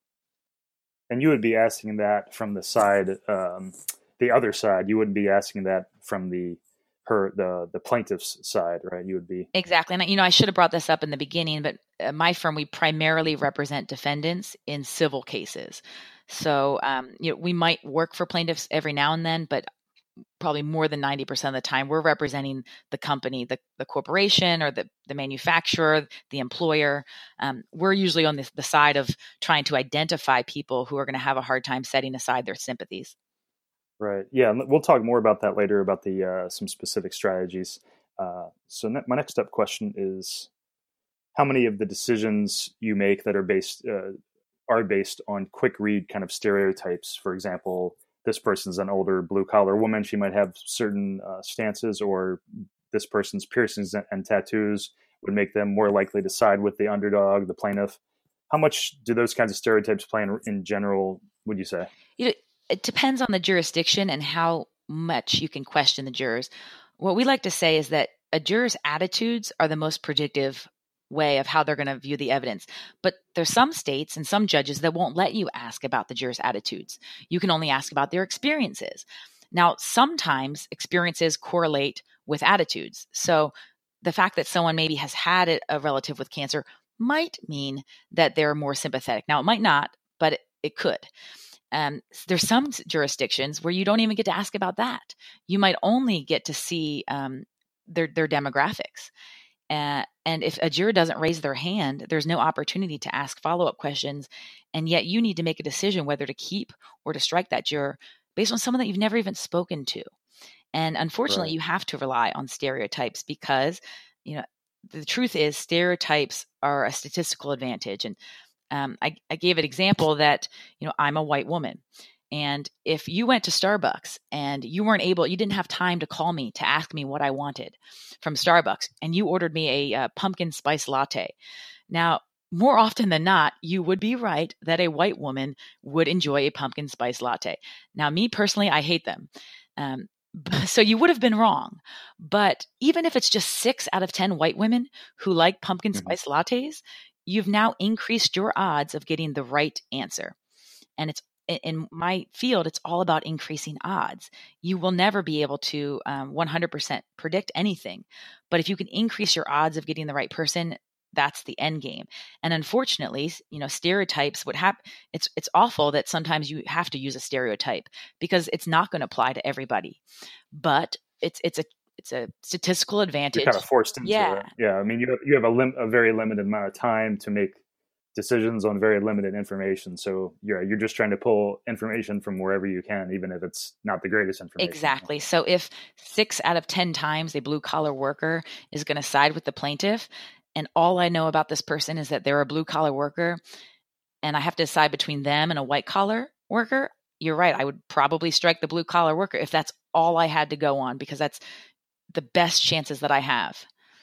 And you would be asking that from the side, um, the other side. You wouldn't be asking that from the her the the plaintiff's side, right? You would be exactly. And you know, I should have brought this up in the beginning, but uh, my firm, we primarily represent defendants in civil cases. So um, you know, we might work for plaintiffs every now and then, but probably more than ninety percent of the time, we're representing the company, the, the corporation, or the, the manufacturer, the employer. Um, we're usually on the, the side of trying to identify people who are going to have a hard time setting aside their sympathies. Right. Yeah, we'll talk more about that later, about the uh, some specific strategies. Uh, so ne- my next up question is, how many of the decisions you make that are based uh, are based on quick read kind of stereotypes? For example, this person's an older blue collar woman. She might have certain uh, stances, or this person's piercings and, and tattoos would make them more likely to side with the underdog, the plaintiff. How much do those kinds of stereotypes play in, in general, would you say? You know, it depends on the jurisdiction and how much you can question the jurors. What we like to say is that a juror's attitudes are the most predictive way of how they're going to view the evidence. But there's some states and some judges that won't let you ask about the jurors' attitudes. You can only ask about their experiences. Now, sometimes experiences correlate with attitudes. So the fact that someone maybe has had a relative with cancer might mean that they're more sympathetic. Now, it might not, but it, it could. Um, there's some jurisdictions where you don't even get to ask about that. You might only get to see um, their their demographics. Uh, and if a juror doesn't raise their hand, there's no opportunity to ask follow-up questions. And yet you need to make a decision whether to keep or to strike that juror based on someone that you've never even spoken to. And unfortunately, Right. you have to rely on stereotypes because, you know, the truth is stereotypes are a statistical advantage. And um, I, I gave an example that, you know, I'm a white woman. And if you went to Starbucks and you weren't able, you didn't have time to call me to ask me what I wanted from Starbucks, and you ordered me a, a pumpkin spice latte. Now, more often than not, you would be right that a white woman would enjoy a pumpkin spice latte. Now, me personally, I hate them. Um, so you would have been wrong. But even if it's just six out of ten white women who like pumpkin Mm-hmm. spice lattes, you've now increased your odds of getting the right answer. And it's in my field, it's all about increasing odds. You will never be able to um, one hundred percent predict anything. But if you can increase your odds of getting the right person, that's the end game. And unfortunately, you know, stereotypes would happen. It's it's awful that sometimes you have to use a stereotype because it's not going to apply to everybody. But it's it's a it's a statistical advantage. You're kind of forced into yeah. it. Yeah. I mean, you have, you have a, lim- a very limited amount of time to make decisions on very limited information. So you're you're just trying to pull information from wherever you can, even if it's not the greatest information. Exactly. So if six out of ten times a blue collar worker is going to side with the plaintiff, and all I know about this person is that they're a blue collar worker, and I have to decide between them and a white collar worker, you're right. I would probably strike the blue collar worker if that's all I had to go on, because that's the best chances that I have.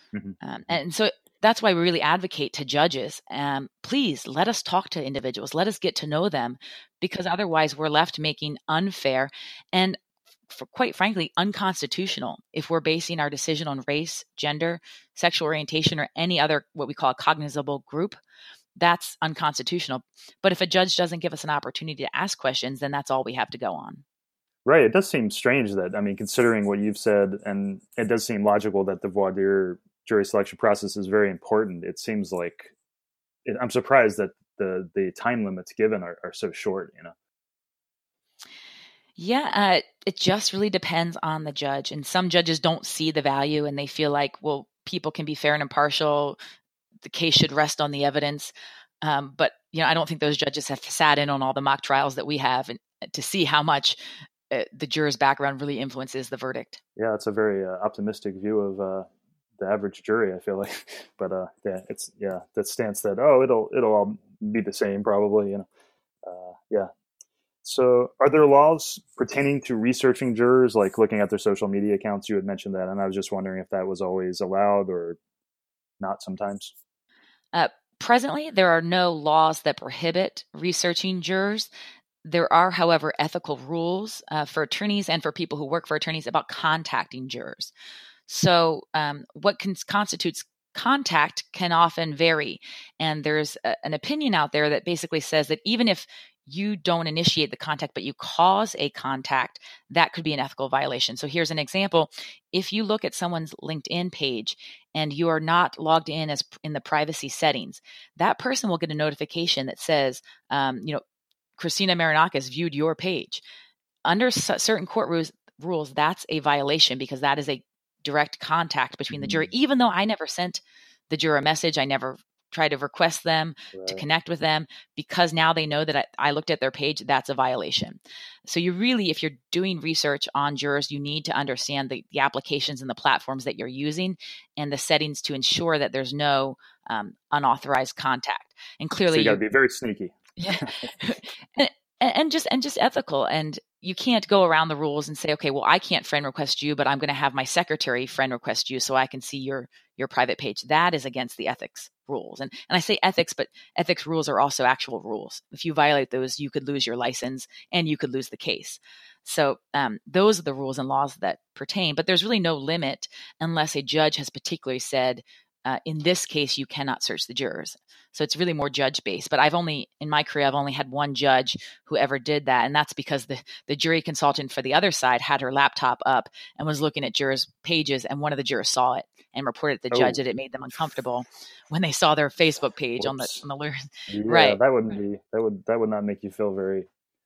Mm-hmm. Um, and so that's why we really advocate to judges. Um, please let us talk to individuals. Let us get to know them, because otherwise we're left making unfair and, for quite frankly, unconstitutional if we're basing our decision on race, gender, sexual orientation, or any other what we call a cognizable group. That's unconstitutional. But if a judge doesn't give us an opportunity to ask questions, then that's all we have to go on. Right. It does seem strange that, I mean, considering what you've said, and it does seem logical that the voir dire jury selection process is very important. It seems like, it, I'm surprised that the, the time limits given are, are so short, you know? Yeah, uh, it just really depends on the judge. And some judges don't see the value, and they feel like, well, people can be fair and impartial. The case should rest on the evidence. Um, but, you know, I don't think those judges have sat in on all the mock trials that we have and to see how much uh, the juror's background really influences the verdict. Yeah, it's a very uh, optimistic view of uh, the average jury, I feel like. But uh, yeah, it's yeah that stance that, oh, it'll it'll all be the same probably, you know. Uh, yeah. So, are there laws pertaining to researching jurors, like looking at their social media accounts? You had mentioned that, and I was just wondering if that was always allowed or not sometimes. Uh, presently, there are no laws that prohibit researching jurors. There are, however, ethical rules uh, for attorneys and for people who work for attorneys about contacting jurors. So, um, what can, constitutes contact can often vary. And there's a, an opinion out there that basically says that even if you don't initiate the contact, but you cause a contact, that could be an ethical violation. So here's an example. If you look at someone's LinkedIn page and you are not logged in as in the privacy settings, that person will get a notification that says, um, you know, Christina Marinakis viewed your page. Under c- certain court rules, rules, that's a violation because that is a direct contact between mm-hmm. the jury. Even though I never sent the juror a message, I never try to request them right. to connect with them, because now they know that I, I looked at their page, that's a violation. So you really, if you're doing research on jurors, you need to understand the, the applications and the platforms that you're using and the settings to ensure that there's no um, unauthorized contact. And clearly, so you got to be very sneaky. Yeah, and, and just and just ethical. And you can't go around the rules and say, okay, well, I can't friend request you, but I'm going to have my secretary friend request you so I can see your your private page. That is against the ethics rules. And and I say ethics, but ethics rules are also actual rules. If you violate those, you could lose your license and you could lose the case. So um, those are the rules and laws that pertain. But there's really no limit unless a judge has particularly said, uh, in this case, you cannot search the jurors. So it's really more judge-based. But I've only, in my career, I've only had one judge who ever did that. And that's because the, the jury consultant for the other side had her laptop up and was looking at jurors' pages, and one of the jurors saw it and reported to the oh. judge that it made them uncomfortable when they saw their Facebook page Whoops. on the on the lawyer. Yeah, right. that wouldn't be that would that would not make you feel very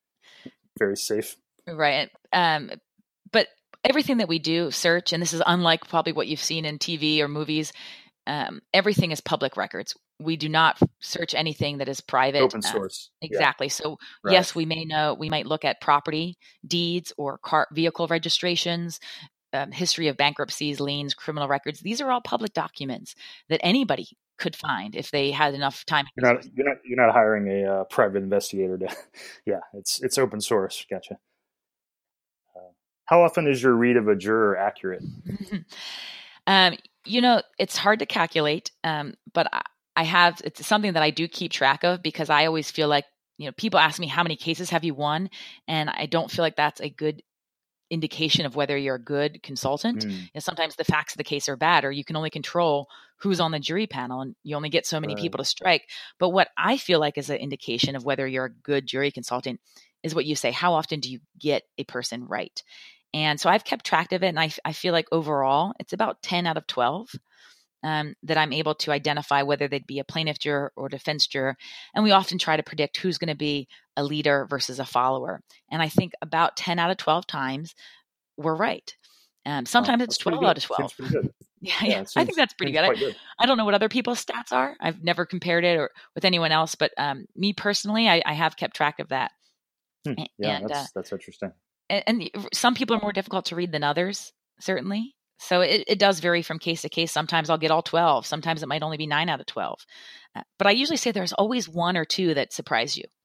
very safe. Right. Um, but everything that we do, search, and this is unlike probably what you've seen in T V or movies, um, everything is public records. We do not search anything that is private. Open source. Uh, exactly. Yeah. So right. yes, we may know, we might look at property deeds or car vehicle registrations, um, history of bankruptcies, liens, criminal records. These are all public documents that anybody could find if they had enough time. You're not, you're not, you're not hiring a uh, private investigator to, yeah, it's, it's open source. Gotcha. Uh, how often is your read of a juror accurate? um, you know, it's hard to calculate, um, but I, I have, it's something that I do keep track of because I always feel like, you know, people ask me, how many cases have you won? And I don't feel like that's a good indication of whether you're a good consultant. Mm. You know, sometimes the facts of the case are bad, or you can only control who's on the jury panel and you only get so many right. people to strike. But what I feel like is an indication of whether you're a good jury consultant is what you say, how often do you get a person right? And so I've kept track of it. And I, I feel like overall it's about ten out of twelve um, that I'm able to identify whether they'd be a plaintiff juror or defense juror. And we often try to predict who's going to be a leader versus a follower. And I think about ten out of twelve times we're right. Um, sometimes oh, it's twelve out of twelve. Seems pretty good. yeah, yeah. Seems, I think that's pretty good. I, good. I don't know what other people's stats are. I've never compared it or with anyone else, but um, me personally, I, I have kept track of that. Hmm. Yeah, and, that's, uh, that's interesting. And, and some people are more difficult to read than others, certainly. So it, it does vary from case to case. Sometimes I'll get all twelve. Sometimes it might only be nine out of twelve. Uh, but I usually say there's always one or two that surprise you.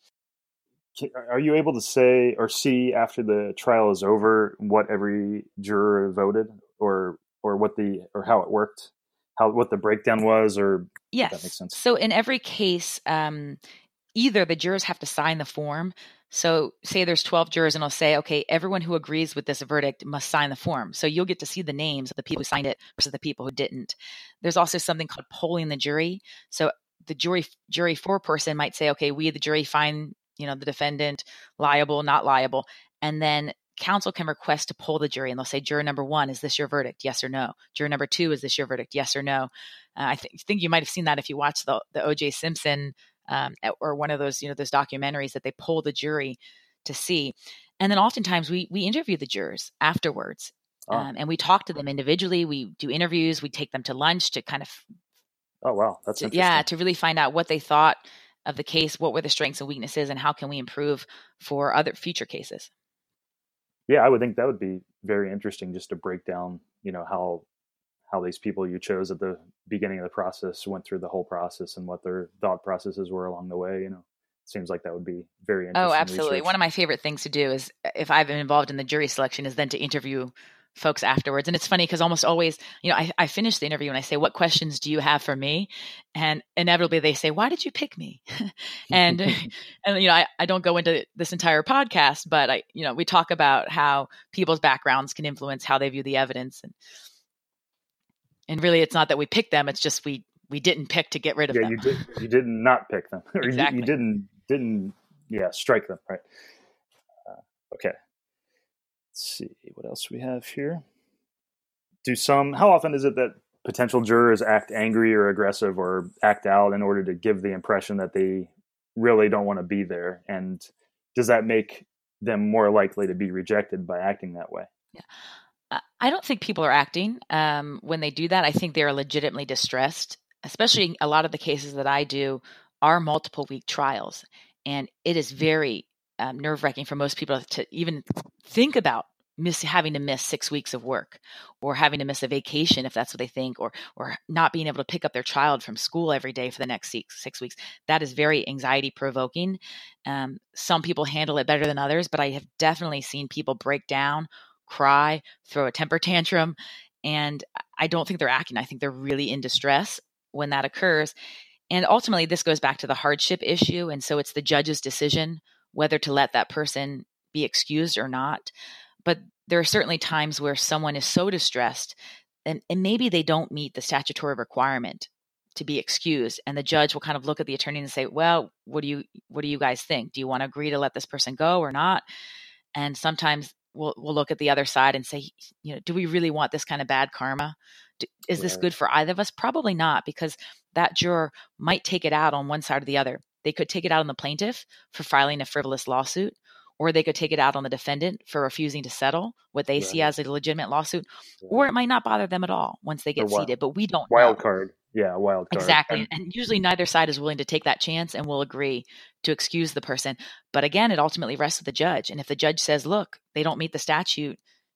Are you able to say or see after the trial is over what every juror voted or or what the or how it worked? how what the breakdown was, or yes. That makes sense. So in every case, um, either the jurors have to sign the form. So say there's twelve jurors and I'll say, okay, everyone who agrees with this verdict must sign the form. So you'll get to see the names of the people who signed it versus the people who didn't. There's also something called polling the jury. So the jury jury foreperson might say, okay, we, the jury, find, you know, the defendant liable, not liable. And then counsel can request to poll the jury, and they'll say, juror number one, is this your verdict? Yes or no. Juror number two, is this your verdict? Yes or no. Uh, I th- think you might have seen that if you watched the, the O J Simpson um, or one of those, you know, those documentaries that they poll the jury to see. And then oftentimes we we interview the jurors afterwards, oh. um, and we talk to them individually. We do interviews. We take them to lunch to kind of, oh wow, that's to, interesting. yeah, to really find out what they thought of the case, what were the strengths and weaknesses, and how can we improve for other future cases. Yeah, I would think that would be very interesting, just to break down, you know, how how these people you chose at the beginning of the process went through the whole process and what their thought processes were along the way. You know, it seems like that would be very interesting. Oh, absolutely. Research. One of my favorite things to do is, if I've been involved in the jury selection, is then to interview folks afterwards. And it's funny because almost always, you know, I, I finish the interview and I say, what questions do you have for me? And inevitably they say, why did you pick me? and, and, you know, I, I don't go into this entire podcast, but I, you know, we talk about how people's backgrounds can influence how they view the evidence. And, and really it's not that we pick them. It's just, we, we didn't pick to get rid of yeah, them. you did, you did not pick them. or Exactly. you, you didn't, didn't, yeah, strike them. Right. Uh, okay. Let's see what else we have here. Do some, how often is it that potential jurors act angry or aggressive or act out in order to give the impression that they really don't want to be there? And does that make them more likely to be rejected by acting that way? Yeah. I don't think people are acting um, when they do that. I think they're legitimately distressed, especially a lot of the cases that I do are multiple week trials. And it is very Um, nerve-wracking for most people to even think about miss having to miss six weeks of work, or having to miss a vacation if that's what they think, or or not being able to pick up their child from school every day for the next six, six weeks. That is very anxiety-provoking. Um, some people handle it better than others, but I have definitely seen people break down, cry, throw a temper tantrum, and I don't think they're acting. I think they're really in distress when that occurs. And ultimately, this goes back to the hardship issue, and so it's the judge's decision whether to let that person be excused or not. But there are certainly times where someone is so distressed and, and maybe they don't meet the statutory requirement to be excused. And the judge will kind of look at the attorney and say, well, what do you, what do you guys think? Do you want to agree to let this person go or not? And sometimes we'll, we'll look at the other side and say, you know, do we really want this kind of bad karma? Do, is this good for either of us? Probably not, because that juror might take it out on one side or the other. They could take it out on the plaintiff for filing a frivolous lawsuit, or they could take it out on the defendant for refusing to settle what they right. see as a legitimate lawsuit, right. or it might not bother them at all once they get seated, but we don't wild know. card. Yeah, wild card. Exactly. And, and usually neither side is willing to take that chance and will agree to excuse the person. But again, it ultimately rests with the judge. And if the judge says, look, they don't meet the statute,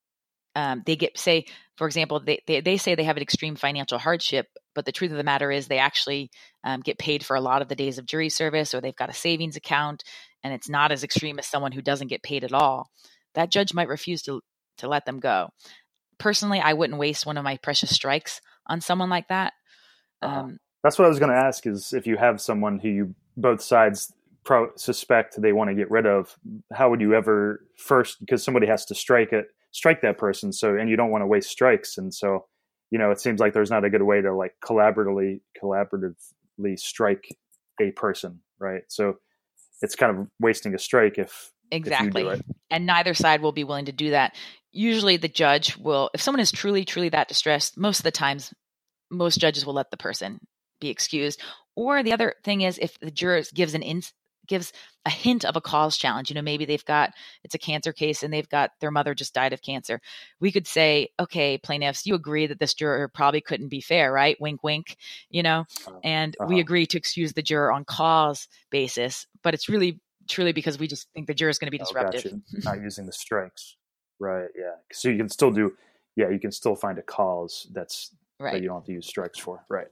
um, they get, say, for example, they, they, they say they have an extreme financial hardship, but the truth of the matter is they actually um, get paid for a lot of the days of jury service, or they've got a savings account, and it's not as extreme as someone who doesn't get paid at all. That judge might refuse to to let them go. Personally, I wouldn't waste one of my precious strikes on someone like that. Uh-huh. Um, That's what I was going to ask, is if you have someone who you both sides pro- suspect they want to get rid of, how would you ever first, because somebody has to strike it, strike that person. So, and you don't want to waste strikes. And so, you know, it seems like there's not a good way to like collaboratively, collaboratively strike a person. Right. So it's kind of wasting a strike if, exactly. if you do it. And neither side will be willing to do that. Usually the judge will, if someone is truly, truly that distressed, most of the times, most judges will let the person be excused. Or the other thing is, if the juror gives an in, gives a hint of a cause challenge, you know, maybe they've got, it's a cancer case and they've got, their mother just died of cancer. We could say, okay, plaintiffs, you agree that this juror probably couldn't be fair, right? Wink, wink, you know, and uh-huh. we agree to excuse the juror on cause basis, but it's really truly because we just think the juror is going to be disruptive. Oh, gotcha. Not using the strikes. Right. Yeah. So you can still do, yeah, you can still find a cause that's, right. that you don't have to use strikes for. Right.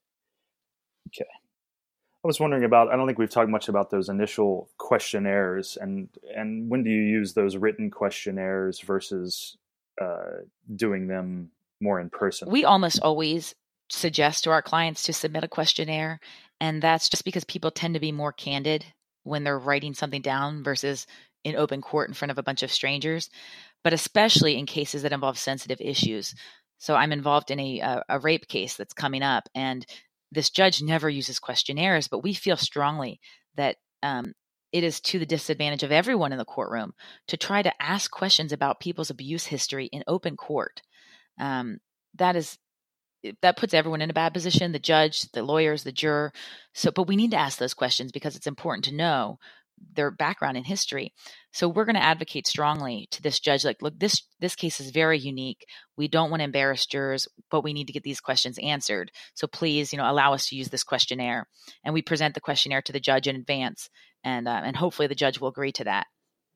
Okay. I was wondering about, I don't think we've talked much about those initial questionnaires, and, and when do you use those written questionnaires versus uh, doing them more in person? We almost always suggest to our clients to submit a questionnaire. And that's just because people tend to be more candid when they're writing something down versus in open court in front of a bunch of strangers, but especially in cases that involve sensitive issues. So I'm involved in a, a, a rape case that's coming up, and this judge never uses questionnaires, but we feel strongly that um, it is to the disadvantage of everyone in the courtroom to try to ask questions about people's abuse history in open court. Um, that is that puts everyone in a bad position, the judge, the lawyers, the juror. So, but we need to ask those questions because it's important to know their background in history. So we're going to advocate strongly to this judge, like, look, this, this case is very unique. We don't want to embarrass jurors, but we need to get these questions answered. So please, you know, allow us to use this questionnaire. And we present the questionnaire to the judge in advance. And, uh, and hopefully the judge will agree to that.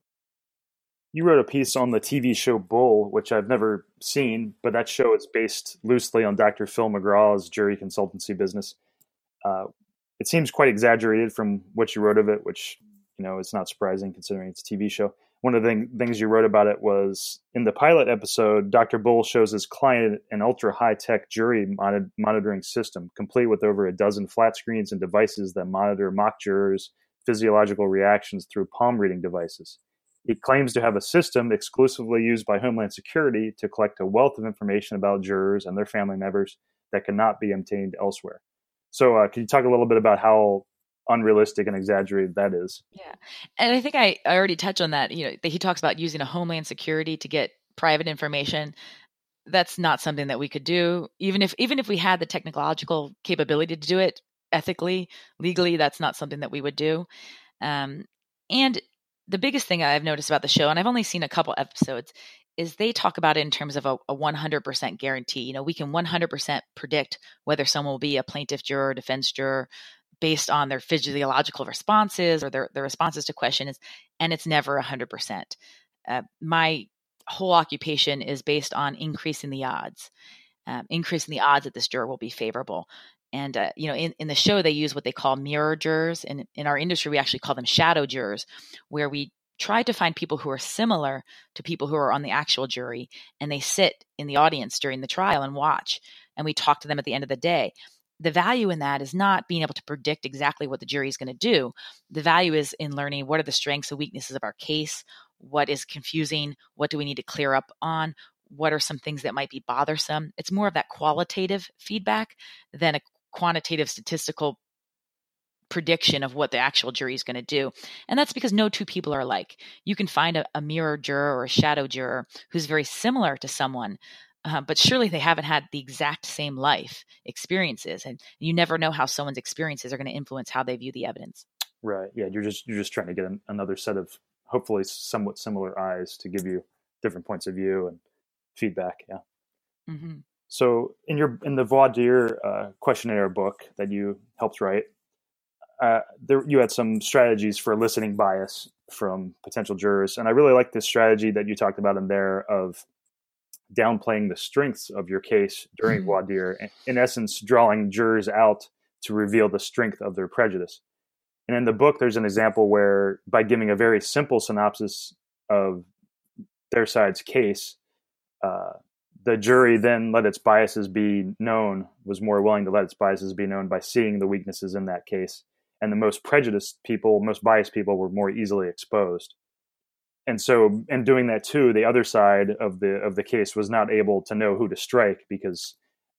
You wrote a piece on the T V show Bull, which I've never seen, but that show is based loosely on Doctor Phil McGraw's jury consultancy business. Uh, it seems quite exaggerated from what you wrote of it, which, you know, is not surprising considering it's a T V show. One of the thing, things you wrote about it was in the pilot episode, Doctor Bull shows his client an ultra high-tech jury mon- monitoring system, complete with over a dozen flat screens and devices that monitor mock jurors' physiological reactions through palm reading devices. He claims to have a system exclusively used by Homeland Security to collect a wealth of information about jurors and their family members that cannot be obtained elsewhere. So uh, can you talk a little bit about how unrealistic and exaggerated that is? Yeah. And I think I, I already touched on that. You know, he talks about using a Homeland Security to get private information. That's not something that we could do. Even if, even if we had the technological capability to do it ethically, legally, that's not something that we would do. Um, and the biggest thing I've noticed about the show, and I've only seen a couple episodes, is they talk about it in terms of a, a one hundred percent guarantee. You know, we can one hundred percent predict whether someone will be a plaintiff juror or defense juror based on their physiological responses or their, their responses to questions, and it's never one hundred percent. Uh, my whole occupation is based on increasing the odds, um, increasing the odds that this juror will be favorable. And, uh, you know, in, in the show, they use what they call mirror jurors. And in our industry, we actually call them shadow jurors, where we try to find people who are similar to people who are on the actual jury. And they sit in the audience during the trial and watch. And we talk to them at the end of the day. The value in that is not being able to predict exactly what the jury is going to do. The value is in learning what are the strengths and weaknesses of our case, what is confusing, what do we need to clear up on, what are some things that might be bothersome. It's more of that qualitative feedback than a quantitative statistical prediction of what the actual jury is going to do. And that's because no two people are alike. You can find a, a mirror juror or a shadow juror who's very similar to someone, uh, but surely they haven't had the exact same life experiences. And you never know how someone's experiences are going to influence how they view the evidence. Right. Yeah. You're just, you're just trying to get an, another set of hopefully somewhat similar eyes to give you different points of view and feedback. Yeah. Mm-hmm. So in your in the voir dire uh, questionnaire book that you helped write, uh, there you had some strategies for eliciting bias from potential jurors, and I really like this strategy that you talked about in there of downplaying the strengths of your case during mm-hmm. voir dire, in essence, drawing jurors out to reveal the strength of their prejudice. And in the book, there's an example where by giving a very simple synopsis of their side's case, uh, the jury then let its biases be known, was more willing to let its biases be known by seeing the weaknesses in that case. And the most prejudiced people, most biased people were more easily exposed. And so in doing that too, the other side of the of the case was not able to know who to strike because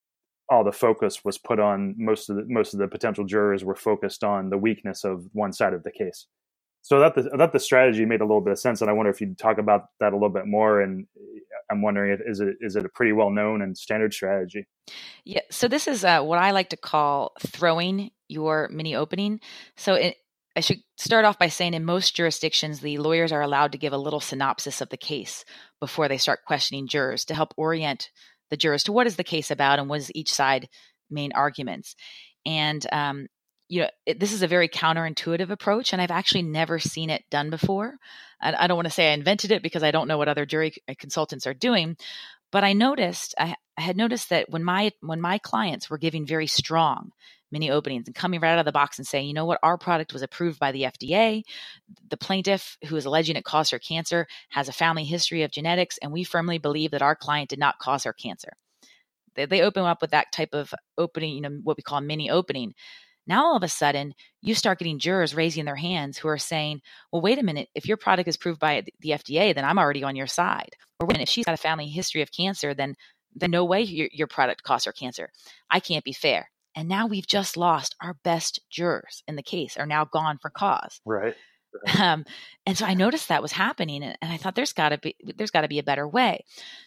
all the focus was put on most of the most of the potential jurors were focused on the weakness of one side of the case. So that the that the strategy made a little bit of sense, and I wonder if you'd talk about that a little bit more. And I'm wondering, if, is it is it a pretty well known and standard strategy? Yeah. So this is uh, what I like to call throwing your mini opening. So it, I should start off by saying, in most jurisdictions, the lawyers are allowed to give a little synopsis of the case before they start questioning jurors to help orient the jurors to what is the case about and what is each side main arguments. And um, you know, it, this is a very counterintuitive approach, and I've actually never seen it done before. I, I don't want to say I invented it because I don't know what other jury consultants are doing, but I noticed, I, I had noticed that when my when my clients were giving very strong mini openings and coming right out of the box and saying, you know what, our product was approved by the F D A. The plaintiff who is alleging it caused her cancer has a family history of genetics, and we firmly believe that our client did not cause her cancer. They, they open up with that type of opening, you know, what we call a mini opening. Now, all of a sudden, you start getting jurors raising their hands who are saying, well, wait a minute, if your product is approved by the F D A, then I'm already on your side. Or wait a minute, if she's got a family history of cancer, then, then no way your, your product costs her cancer. I can't be fair. And now we've just lost our best jurors in the case, are now gone for cause. Right. Um, and so I noticed that was happening, and, and I thought there's got to be there's got to be a better way.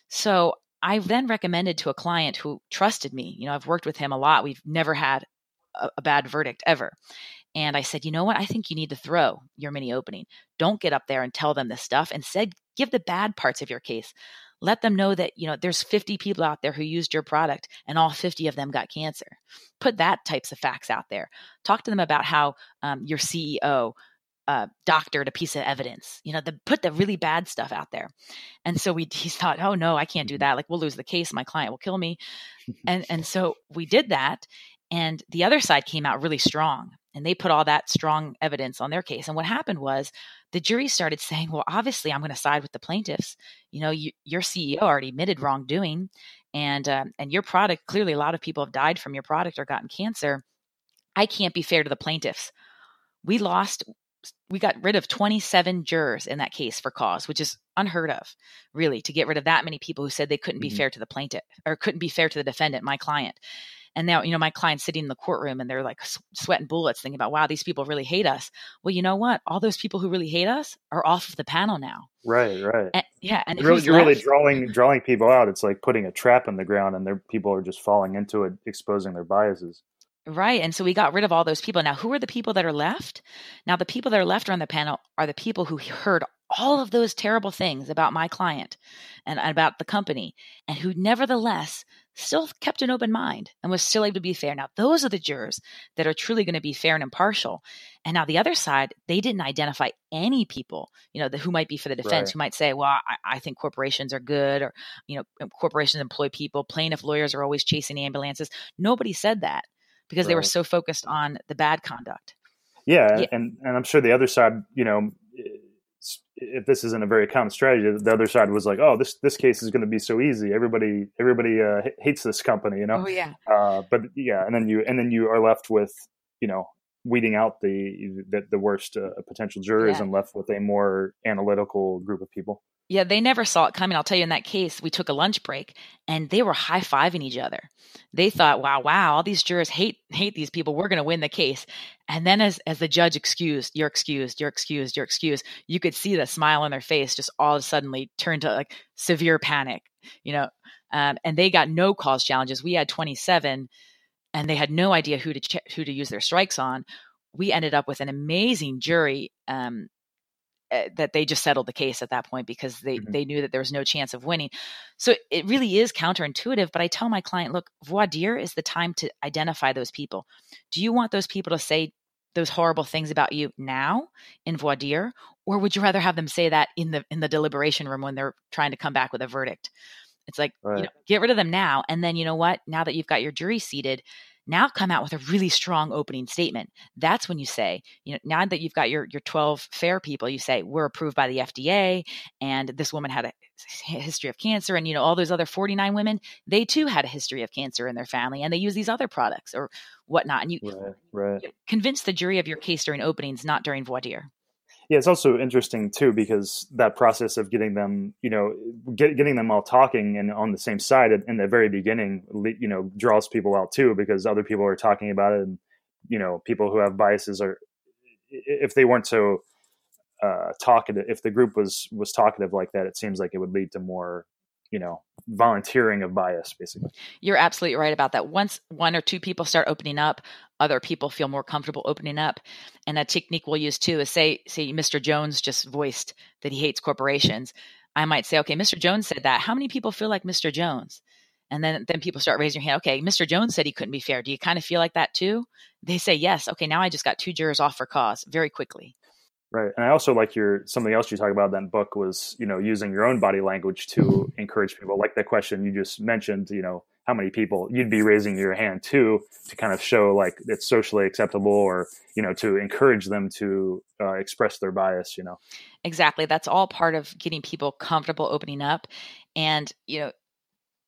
So I then recommended to a client who trusted me. You know, I've worked with him a lot. We've never had a, a bad verdict ever. And I said, you know what? I think you need to throw your mini opening. Don't get up there and tell them this stuff. Instead, give the bad parts of your case. Let them know that, you know, there's fifty people out there who used your product and all fifty of them got cancer. Put that types of facts out there. Talk to them about how um, your C E O uh, doctored a piece of evidence, you know, the, put the really bad stuff out there. And so we, he thought, oh no, I can't do that. Like, we'll lose the case. My client will kill me. And, and so we did that. And the other side came out really strong, and they put all that strong evidence on their case. And what happened was the jury started saying, well, obviously I'm going to side with the plaintiffs. You know, you, your C E O already admitted wrongdoing, and, um, and your product, clearly a lot of people have died from your product or gotten cancer. I can't be fair to the plaintiffs. We lost, we got rid of twenty-seven jurors in that case for cause, which is unheard of, really, to get rid of that many people who said they couldn't be mm-hmm. fair to the plaintiff or couldn't be fair to the defendant, my client. And now, you know, my client's sitting in the courtroom and they're like sweating bullets thinking about, wow, these people really hate us. Well, you know what? All those people who really hate us are off of the panel now. Right, right. And, yeah. And you're, really, you're really drawing drawing people out. It's like putting a trap in the ground, and their people are just falling into it, exposing their biases. Right. And so we got rid of all those people. Now, who are the people that are left? Now, the people that are left on the panel are the people who heard all of those terrible things about my client and about the company, and who nevertheless still kept an open mind and was still able to be fair. Now, those are the jurors that are truly going to be fair and impartial. And now the other side, they didn't identify any people, you know, the, who might be for the defense, right. who might say, well, I, I think corporations are good, or, you know, corporations employ people. Plaintiff lawyers are always chasing ambulances. Nobody said that because right. they were so focused on the bad conduct. Yeah, yeah. And, and I'm sure the other side, you know, if this isn't a very common strategy, the other side was like, "Oh, this this case is going to be so easy. Everybody everybody uh, hates this company, you know." Oh yeah. Uh, but yeah, and then you and then you are left with, you know, weeding out the the, the worst uh, potential jurors yeah. and left with a more analytical group of people. Yeah, they never saw it coming. I'll tell you, in that case, we took a lunch break and they were high-fiving each other. They thought, wow, wow, all these jurors hate hate these people. We're going to win the case. And then as as the judge excused, you're excused, you're excused, you're excused, you could see the smile on their face just all of a sudden turn to like severe panic, you know, um, and they got no cause challenges. We had twenty-seven and they had no idea who to ch- who to use their strikes on. We ended up with an amazing jury um that they just settled the case at that point because they, mm-hmm. they knew that there was no chance of winning. So it really is counterintuitive, but I tell my client, look, voir dire is the time to identify those people. Do you want those people to say those horrible things about you now in voir dire, or would you rather have them say that in the, in the deliberation room when they're trying to come back with a verdict? It's like, right. you know, get rid of them now. And then, you know what, now that you've got your jury seated, now come out with a really strong opening statement. That's when you say, you know, now that you've got your, your twelve fair people, you say, we're approved by the F D A, and this woman had a history of cancer, and, you know, all those other forty-nine women, they too had a history of cancer in their family, and they use these other products or whatnot. And you, right, right. you convince the jury of your case during openings, not during voir dire. Yeah, it's also interesting too, because that process of getting them, you know, get, getting them all talking and on the same side in the very beginning, you know, draws people out too, because other people are talking about it, and, you know, people who have biases are, if they weren't so uh, talkative, if the group was was talkative like that, it seems like it would lead to more, you know, volunteering of bias, basically. You're absolutely right about that. Once one or two people start opening up, other people feel more comfortable opening up. And a technique we'll use too is say, say Mister Jones just voiced that he hates corporations. I might say, okay, Mister Jones said that. How many people feel like Mister Jones? And then, then people start raising their hand. Okay, Mister Jones said he couldn't be fair. Do you kind of feel like that too? They say, yes. Okay, now I just got two jurors off for cause very quickly. Right. And I also like your, something else you talk about in that book was, you know, using your own body language to encourage people. Like that question you just mentioned, you know, how many people you'd be raising your hand to, to kind of show like it's socially acceptable, or, you know, to encourage them to uh, express their bias, you know. Exactly. That's all part of getting people comfortable opening up. And, you know,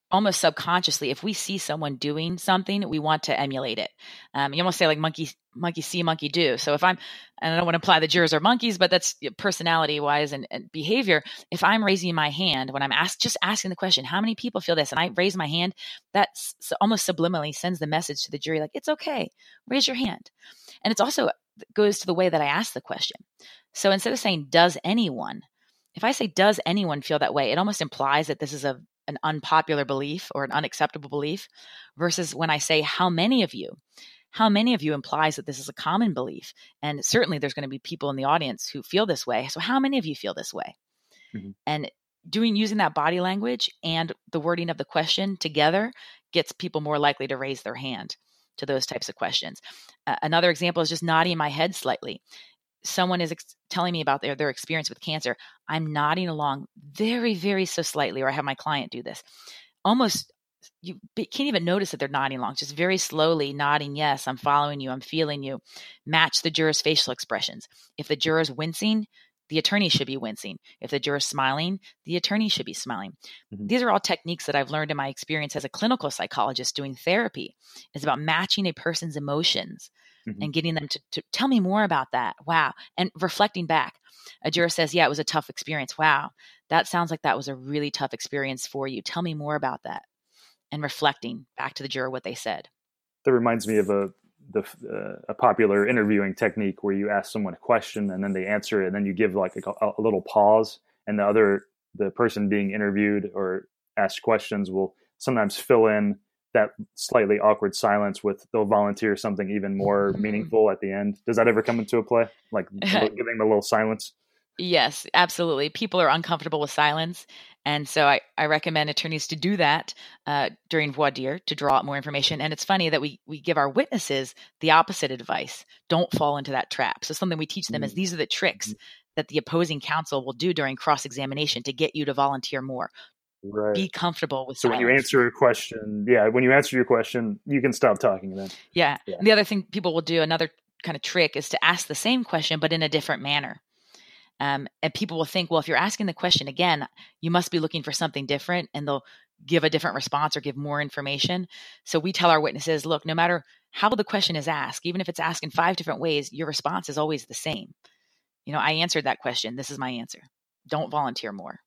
almost subconsciously, if we see someone doing something, we want to emulate it. Um, you almost say like monkey, monkey see, monkey do. So if I'm, and I don't want to imply the jurors are monkeys, but that's personality wise and, and behavior. If I'm raising my hand when I'm asked, just asking the question, how many people feel this? And I raise my hand, that almost subliminally sends the message to the jury, like, it's okay, raise your hand. And it's also goes to the way that I ask the question. So instead of saying, does anyone, if I say, does anyone feel that way? It almost implies that this is a an unpopular belief or an unacceptable belief, versus when I say, how many of you, how many of you implies that this is a common belief. And certainly there's going to be people in the audience who feel this way. So how many of you feel this way? Mm-hmm. And doing, using that body language and the wording of the question together gets people more likely to raise their hand to those types of questions. Uh, another example is just nodding my head slightly. Someone is ex- telling me about their, their experience with cancer. I'm nodding along very, very so slightly, or I have my client do this. Almost, you can't even notice that they're nodding along, just very slowly nodding. Yes, I'm following you. I'm feeling you. Match the juror's facial expressions. If the juror's wincing, the attorney should be wincing. If the juror's smiling, the attorney should be smiling. Mm-hmm. These are all techniques that I've learned in my experience as a clinical psychologist doing therapy. It's about matching a person's emotions. Mm-hmm. And getting them to, to tell me more about that. Wow. And reflecting back. A juror says, yeah, it was a tough experience. Wow. That sounds like that was a really tough experience for you. Tell me more about that. And reflecting back to the juror what they said. That reminds me of a the uh, a popular interviewing technique where you ask someone a question and then they answer it, and then you give like a, a little pause, and the other the person being interviewed or asked questions will sometimes fill in that slightly awkward silence with, they'll volunteer something even more meaningful at the end. Does that ever come into a play? Like giving the little silence? Yes, absolutely. People are uncomfortable with silence. And so I, I recommend attorneys to do that uh, during voir dire to draw out more information. And it's funny that we we give our witnesses the opposite advice. Don't fall into that trap. So something we teach them mm-hmm. is these are the tricks mm-hmm. that the opposing counsel will do during cross-examination to get you to volunteer more. Right. Be comfortable with so silence. When you answer a question, yeah, when you answer your question, you can stop talking then. Yeah. yeah. And the other thing people will do, another kind of trick, is to ask the same question, but in a different manner. Um, and people will think, well, if you're asking the question again, you must be looking for something different, and they'll give a different response or give more information. So we tell our witnesses, look, no matter how the question is asked, even if it's asked in five different ways, your response is always the same. You know, I answered that question. This is my answer. Don't volunteer more.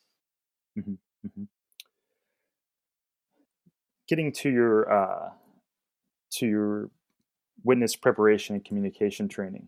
Mm-hmm. Mm-hmm. Getting to your uh, to your witness preparation and communication training,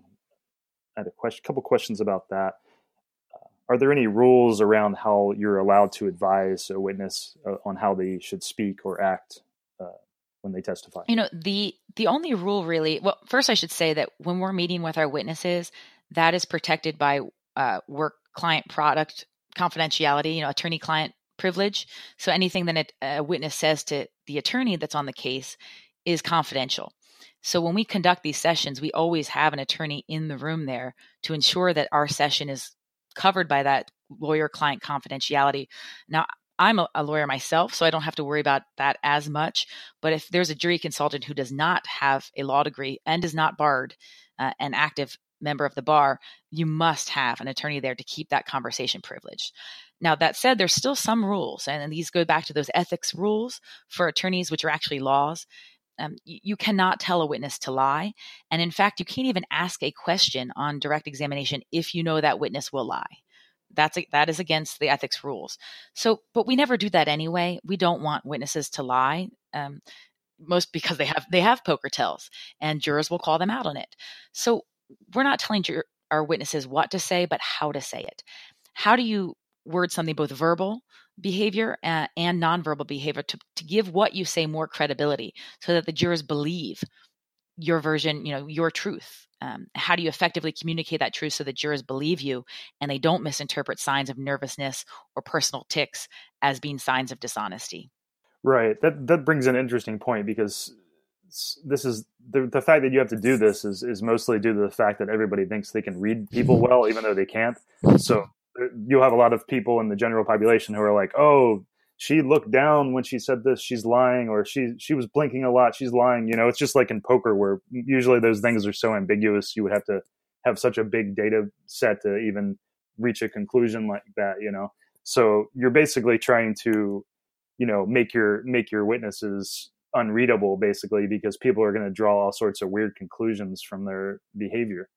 I had a question, couple questions about that. Uh, are there any rules around how you're allowed to advise a witness uh, on how they should speak or act uh, when they testify? You know, the the only rule really, well, first I should say that when we're meeting with our witnesses, that is protected by uh, work client product confidentiality, you know, attorney-client privilege. So anything that a, a witness says to the attorney that's on the case is confidential. So when we conduct these sessions, we always have an attorney in the room there to ensure that our session is covered by that lawyer-client confidentiality. Now, I'm a, a lawyer myself, so I don't have to worry about that as much. But if there's a jury consultant who does not have a law degree and is not barred, uh, an active member of the bar, you must have an attorney there to keep that conversation privileged. Now, that said, there's still some rules, and these go back to those ethics rules for attorneys, which are actually laws. Um, you, you cannot tell a witness to lie. And in fact, you can't even ask a question on direct examination if you know that witness will lie. That's a, that is against the ethics rules. So, but we never do that anyway. We don't want witnesses to lie, um, most because they have they have poker tells, and jurors will call them out on it. So we're not telling jur- our witnesses what to say, but how to say it. How do you word something, both verbal behavior uh, and nonverbal behavior, to, to give what you say more credibility so that the jurors believe your version, you know, your truth? Um, how do you effectively communicate that truth so that jurors believe you and they don't misinterpret signs of nervousness or personal tics as being signs of dishonesty? Right. That that brings an interesting point, because this is the the fact that you have to do this is is mostly due to the fact that everybody thinks they can read people well, even though they can't. So you'll have a lot of people in the general population who are like, oh, she looked down when she said this, she's lying, or she she was blinking a lot, she's lying. You know, it's just like in poker where usually those things are so ambiguous, you would have to have such a big data set to even reach a conclusion like that, you know. So you're basically trying to you know, make your make your witnesses unreadable, basically, because people are going to draw all sorts of weird conclusions from their behavior.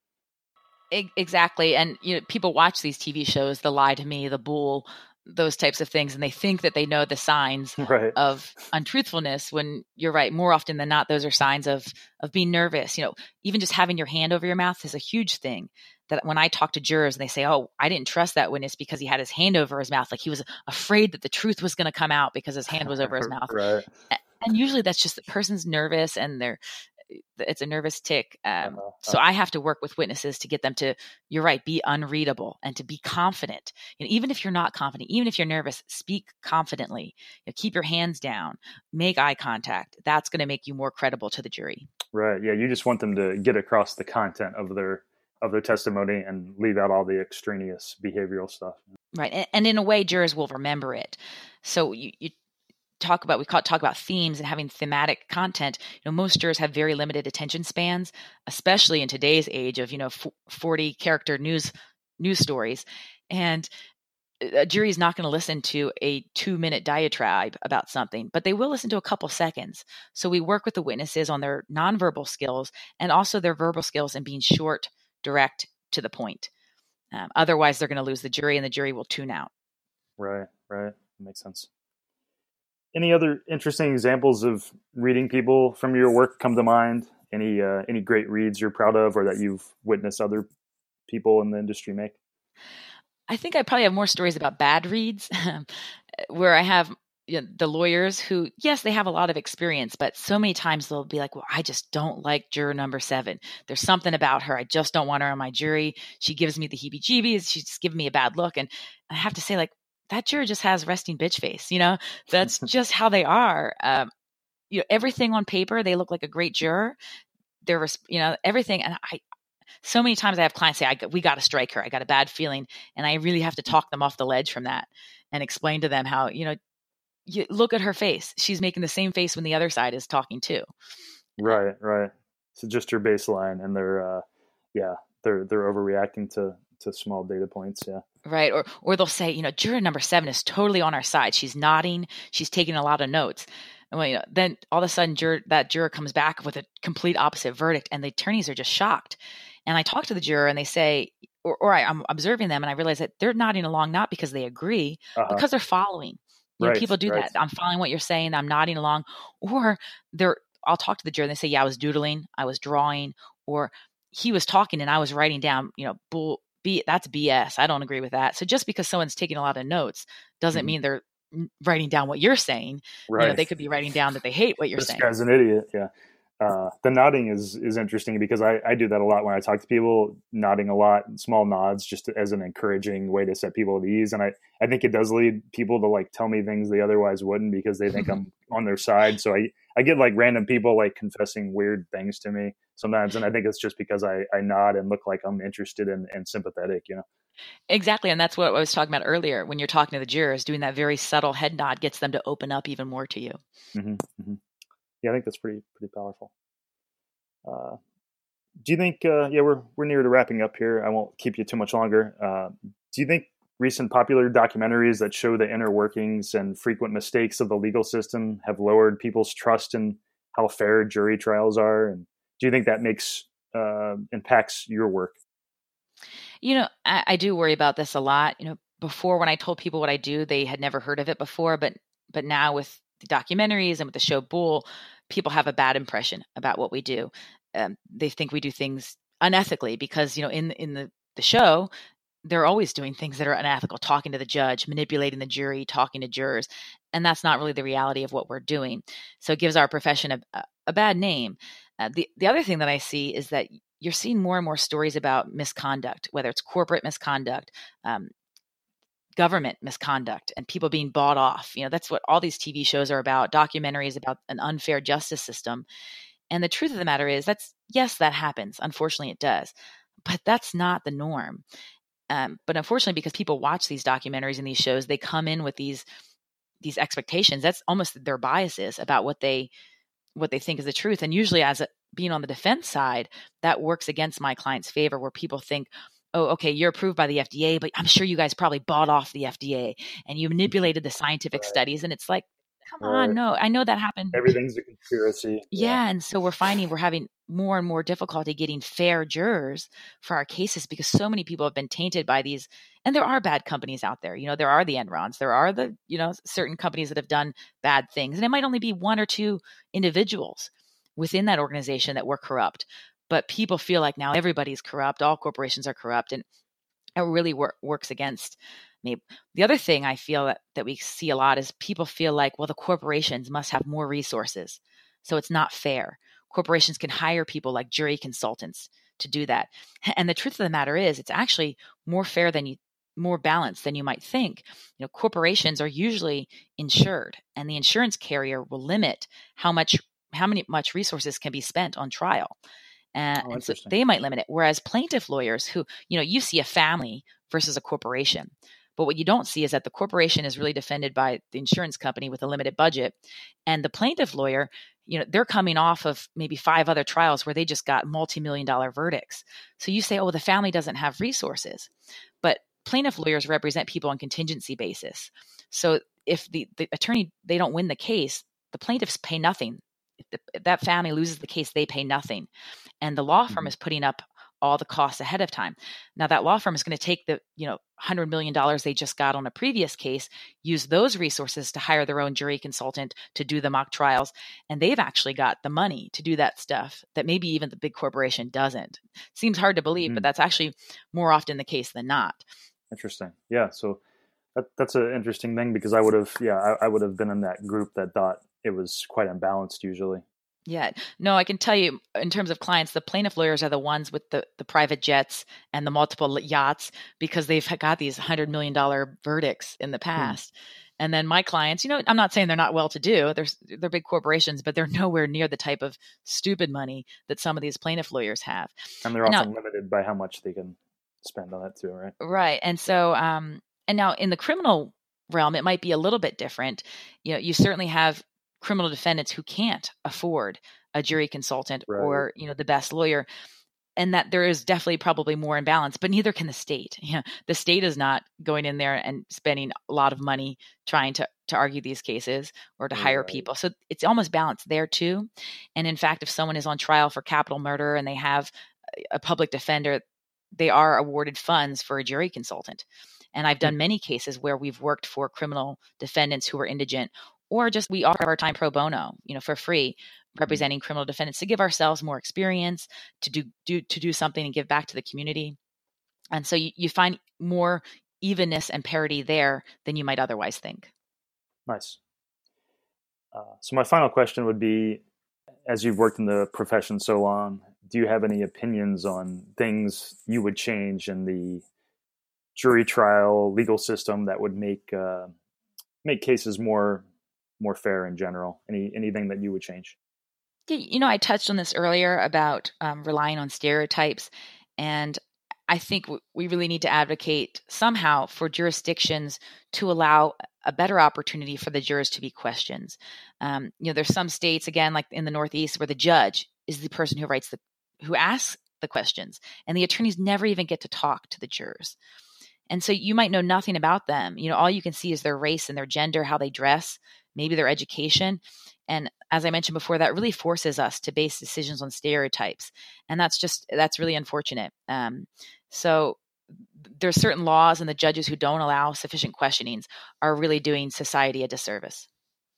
Exactly. And you know, people watch these T V shows, The Lie to Me, The Bull, those types of things, and they think that they know the signs right. of untruthfulness, when you're right, more often than not, those are signs of of being nervous. You know, even just having your hand over your mouth is a huge thing. That when I talk to jurors and they say, oh, I didn't trust that witness because he had his hand over his mouth, like he was afraid that the truth was going to come out because his hand was over his mouth. Right. And usually that's just the person's nervous and they're it's a nervous tick. Um, uh-huh. So I have to work with witnesses to get them to, you're right, be unreadable and to be confident. You know, even if you're not confident, even if you're nervous, speak confidently. You know, keep your hands down, make eye contact. That's going to make you more credible to the jury. Right. Yeah. You just want them to get across the content of their of their testimony and leave out all the extraneous behavioral stuff. Right. And, and in a way, jurors will remember it. So you, you talk about, we call, talk about themes and having thematic content. You know, most jurors have very limited attention spans, especially in today's age of, you know, forty character news, news stories. And a jury is not going to listen to a two minute diatribe about something, but they will listen to a couple seconds. So we work with the witnesses on their nonverbal skills and also their verbal skills and being short, direct, to the point. Um, otherwise, they're going to lose the jury and the jury will tune out. Right, right. Makes sense. Any other interesting examples of reading people from your work come to mind? Any uh, any great reads you're proud of or that you've witnessed other people in the industry make? I think I probably have more stories about bad reads where I have you know, the lawyers who, yes, they have a lot of experience, but so many times they'll be like, well, I just don't like juror number seven. There's something about her. I just don't want her on my jury. She gives me the heebie-jeebies. She's just giving me a bad look. And I have to say, like, that juror just has resting bitch face. You know, that's just how they are. Um, you know, everything on paper, they look like a great juror. They're, you know, everything. And I, so many times I have clients say, I, we got to strike her. I got a bad feeling. And I really have to talk them off the ledge from that and explain to them how, you know, you look at her face. She's making the same face when the other side is talking too. Right, right. So just your baseline, and they're, uh, yeah, they're they're overreacting to to small data points. Yeah. Right. Or or they'll say, you know, juror number seven is totally on our side. She's nodding. She's taking a lot of notes. And well, you know, then all of a sudden, juror, that juror comes back with a complete opposite verdict, and the attorneys are just shocked. And I talk to the juror, and they say, or, or I, I'm observing them, and I realize that they're nodding along not because they agree, uh-huh. because they're following. You know, right, people do right. that. I'm following what you're saying. I'm nodding along. Or they're, I'll talk to the juror and they say, yeah, I was doodling, I was drawing, or he was talking and I was writing down, you know, bull, B, that's B S. I don't agree with that. So just because someone's taking a lot of notes doesn't mm-hmm. mean they're writing down what you're saying. Right. You know, they could be writing down that they hate what you're this saying. This guy's an idiot. Yeah. Uh, the nodding is, is interesting because I, I do that a lot when I talk to people, nodding a lot, small nods, just as an encouraging way to set people at ease. And I, I think it does lead people to like tell me things they otherwise wouldn't because they think I'm on their side. So I, I get like random people like confessing weird things to me sometimes. And I think it's just because I, I nod and look like I'm interested and, and sympathetic, you know? Exactly. And that's what I was talking about earlier. When you're talking to the jurors, doing that very subtle head nod gets them to open up even more to you. Mm-hmm, mm-hmm. Yeah, I think that's pretty pretty powerful. Uh, do you think? Uh, yeah, we're we're near to wrapping up here. I won't keep you too much longer. Uh, do you think recent popular documentaries that show the inner workings and frequent mistakes of the legal system have lowered people's trust in how fair jury trials are? And do you think that makes uh, impacts your work? You know, I, I do worry about this a lot. You know, before when I told people what I do, they had never heard of it before, but but now with the documentaries and with the show Bull, people have a bad impression about what we do. Um, they think we do things unethically because, you know, in in the, the show, they're always doing things that are unethical, talking to the judge, manipulating the jury, talking to jurors. And that's not really the reality of what we're doing. So it gives our profession a, a, a bad name. Uh, the, the other thing that I see is that you're seeing more and more stories about misconduct, whether it's corporate misconduct, um, government misconduct, and people being bought off. You know, that's what all these T V shows are about, documentaries about an unfair justice system. And the truth of the matter is that's, yes, that happens. Unfortunately, it does. But that's not the norm. Um, but unfortunately, because people watch these documentaries and these shows, they come in with these these expectations. That's almost their biases about what they what they think is the truth. And usually as a, being on the defense side, that works against my client's favor, where people think, oh, okay, you're approved by the F D A, but I'm sure you guys probably bought off the F D A and you manipulated the scientific Right. studies. And it's like, come Right. on, no, I know that happened. Everything's a conspiracy. Yeah. Yeah. And so we're finding we're having more and more difficulty getting fair jurors for our cases because so many people have been tainted by these. And there are bad companies out there. You know, there are the Enrons, there are the, you know, certain companies that have done bad things. And it might only be one or two individuals within that organization that were corrupt. But people feel like now everybody's corrupt, all corporations are corrupt. And it really wor- works against me. The other thing I feel that, that we see a lot is people feel like, well, the corporations must have more resources. So it's not fair. Corporations can hire people like jury consultants to do that. And the truth of the matter is, it's actually more fair than you, more balanced than you might think. You know, corporations are usually insured, and the insurance carrier will limit how much, how many much resources can be spent on trial. Uh, Oh, and so interesting. they might limit it. Whereas plaintiff lawyers who, you know, you see a family versus a corporation. But what you don't see is that the corporation is really defended by the insurance company with a limited budget. And the plaintiff lawyer, you know, they're coming off of maybe five other trials where they just got multi-million dollar verdicts. So you say, oh, well, the family doesn't have resources. But plaintiff lawyers represent people on contingency basis. So if the, the attorney, they don't win the case, the plaintiffs pay nothing. If, the, if that family loses the case, they pay nothing. And the law firm Mhm. is putting up all the costs ahead of time. Now that law firm is going to take the, you know, one hundred million dollars they just got on a previous case, use those resources to hire their own jury consultant to do the mock trials. And they've actually got the money to do that stuff that maybe even the big corporation doesn't. Seems hard to believe, Mhm. but that's actually more often the case than not. Interesting. Yeah. So that, that's an interesting thing because I would have, yeah, I, I would have been in that group that thought it was quite unbalanced usually. Yeah. No, I can tell you in terms of clients, the plaintiff lawyers are the ones with the, the private jets and the multiple yachts because they've got these one hundred million dollars verdicts in the past. Hmm. And then my clients, you know, I'm not saying they're not well to do. They're, they're big corporations, but they're nowhere near the type of stupid money that some of these plaintiff lawyers have. And they're And often now, limited by how much they can spend on it too, right? right. And so, um, and now in the criminal realm, it might be a little bit different. You know, you certainly have criminal defendants who can't afford a jury consultant Right. or, you know, the best lawyer, and that there is definitely probably more imbalance, but neither can the state. You know, the state is not going in there and spending a lot of money trying to, to argue these cases or to hire Right. people. So it's almost balanced there too. And in fact, if someone is on trial for capital murder and they have a public defender, they are awarded funds for a jury consultant. And I've done many cases where we've worked for criminal defendants who are indigent, or just we offer our time pro bono, you know, for free, representing criminal defendants to give ourselves more experience, to do, do to do something and give back to the community. And so you, you find more evenness and parity there than you might otherwise think. Nice. Uh, so my final question would be, as you've worked in the profession so long, do you have any opinions on things you would change in the jury trial legal system that would make uh, make cases more more fair in general? Any anything that you would change? You know, I touched on this earlier about um, relying on stereotypes, and I think w- we really need to advocate somehow for jurisdictions to allow a better opportunity for the jurors to be questioned. Um, you know, there's some states, again, like in the Northeast, where the judge is the person who writes the, who asks the questions, and the attorneys never even get to talk to the jurors. And so you might know nothing about them. You know, all you can see is their race and their gender, how they dress, maybe their education. And as I mentioned before, that really forces us to base decisions on stereotypes. And that's just, that's really unfortunate. Um, so there's certain laws, and the judges who don't allow sufficient questionings are really doing society a disservice.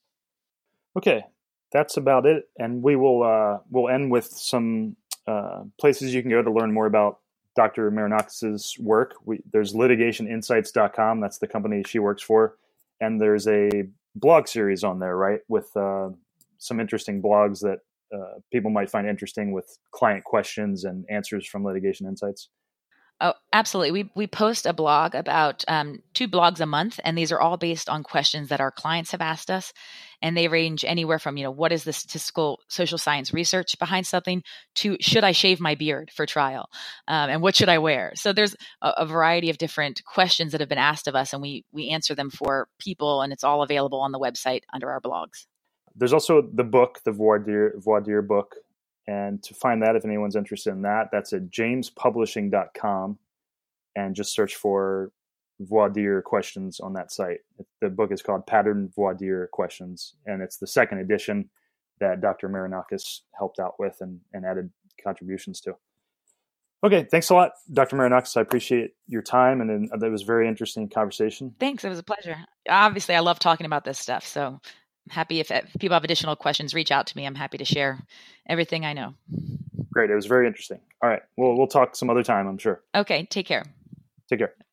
Okay, that's about it. And we will uh, we'll end with some uh, places you can go to learn more about Doctor Marinakis' work. We, there's litigation insights dot com. That's the company she works for. And there's a blog series on there, right, with uh, some interesting blogs that uh, people might find interesting with client questions and answers from Litigation Insights. Oh, absolutely. We we post a blog about um, two blogs a month, and these are all based on questions that our clients have asked us. And they range anywhere from, you know, what is the statistical social science research behind something to should I shave my beard for trial? Um, and what should I wear? So there's a, a variety of different questions that have been asked of us, and we we answer them for people, and it's all available on the website under our blogs. There's also the book, the Voir dire, Voir dire book. And to find that, if anyone's interested in that, that's at james publishing dot com, and just search for voir dire questions on that site. The book is called Pattern Voir Dire Questions, and it's the second edition that Doctor Marinakis helped out with and, and added contributions to. Okay, thanks a lot, Doctor Marinakis. I appreciate your time, and, and that was a very interesting conversation. Thanks. It was a pleasure. Obviously, I love talking about this stuff, so I'm happy if, if people have additional questions, reach out to me. I'm happy to share everything I know. Great. It was very interesting. All right. Well, we'll talk some other time, I'm sure. Okay. Take care. Take care.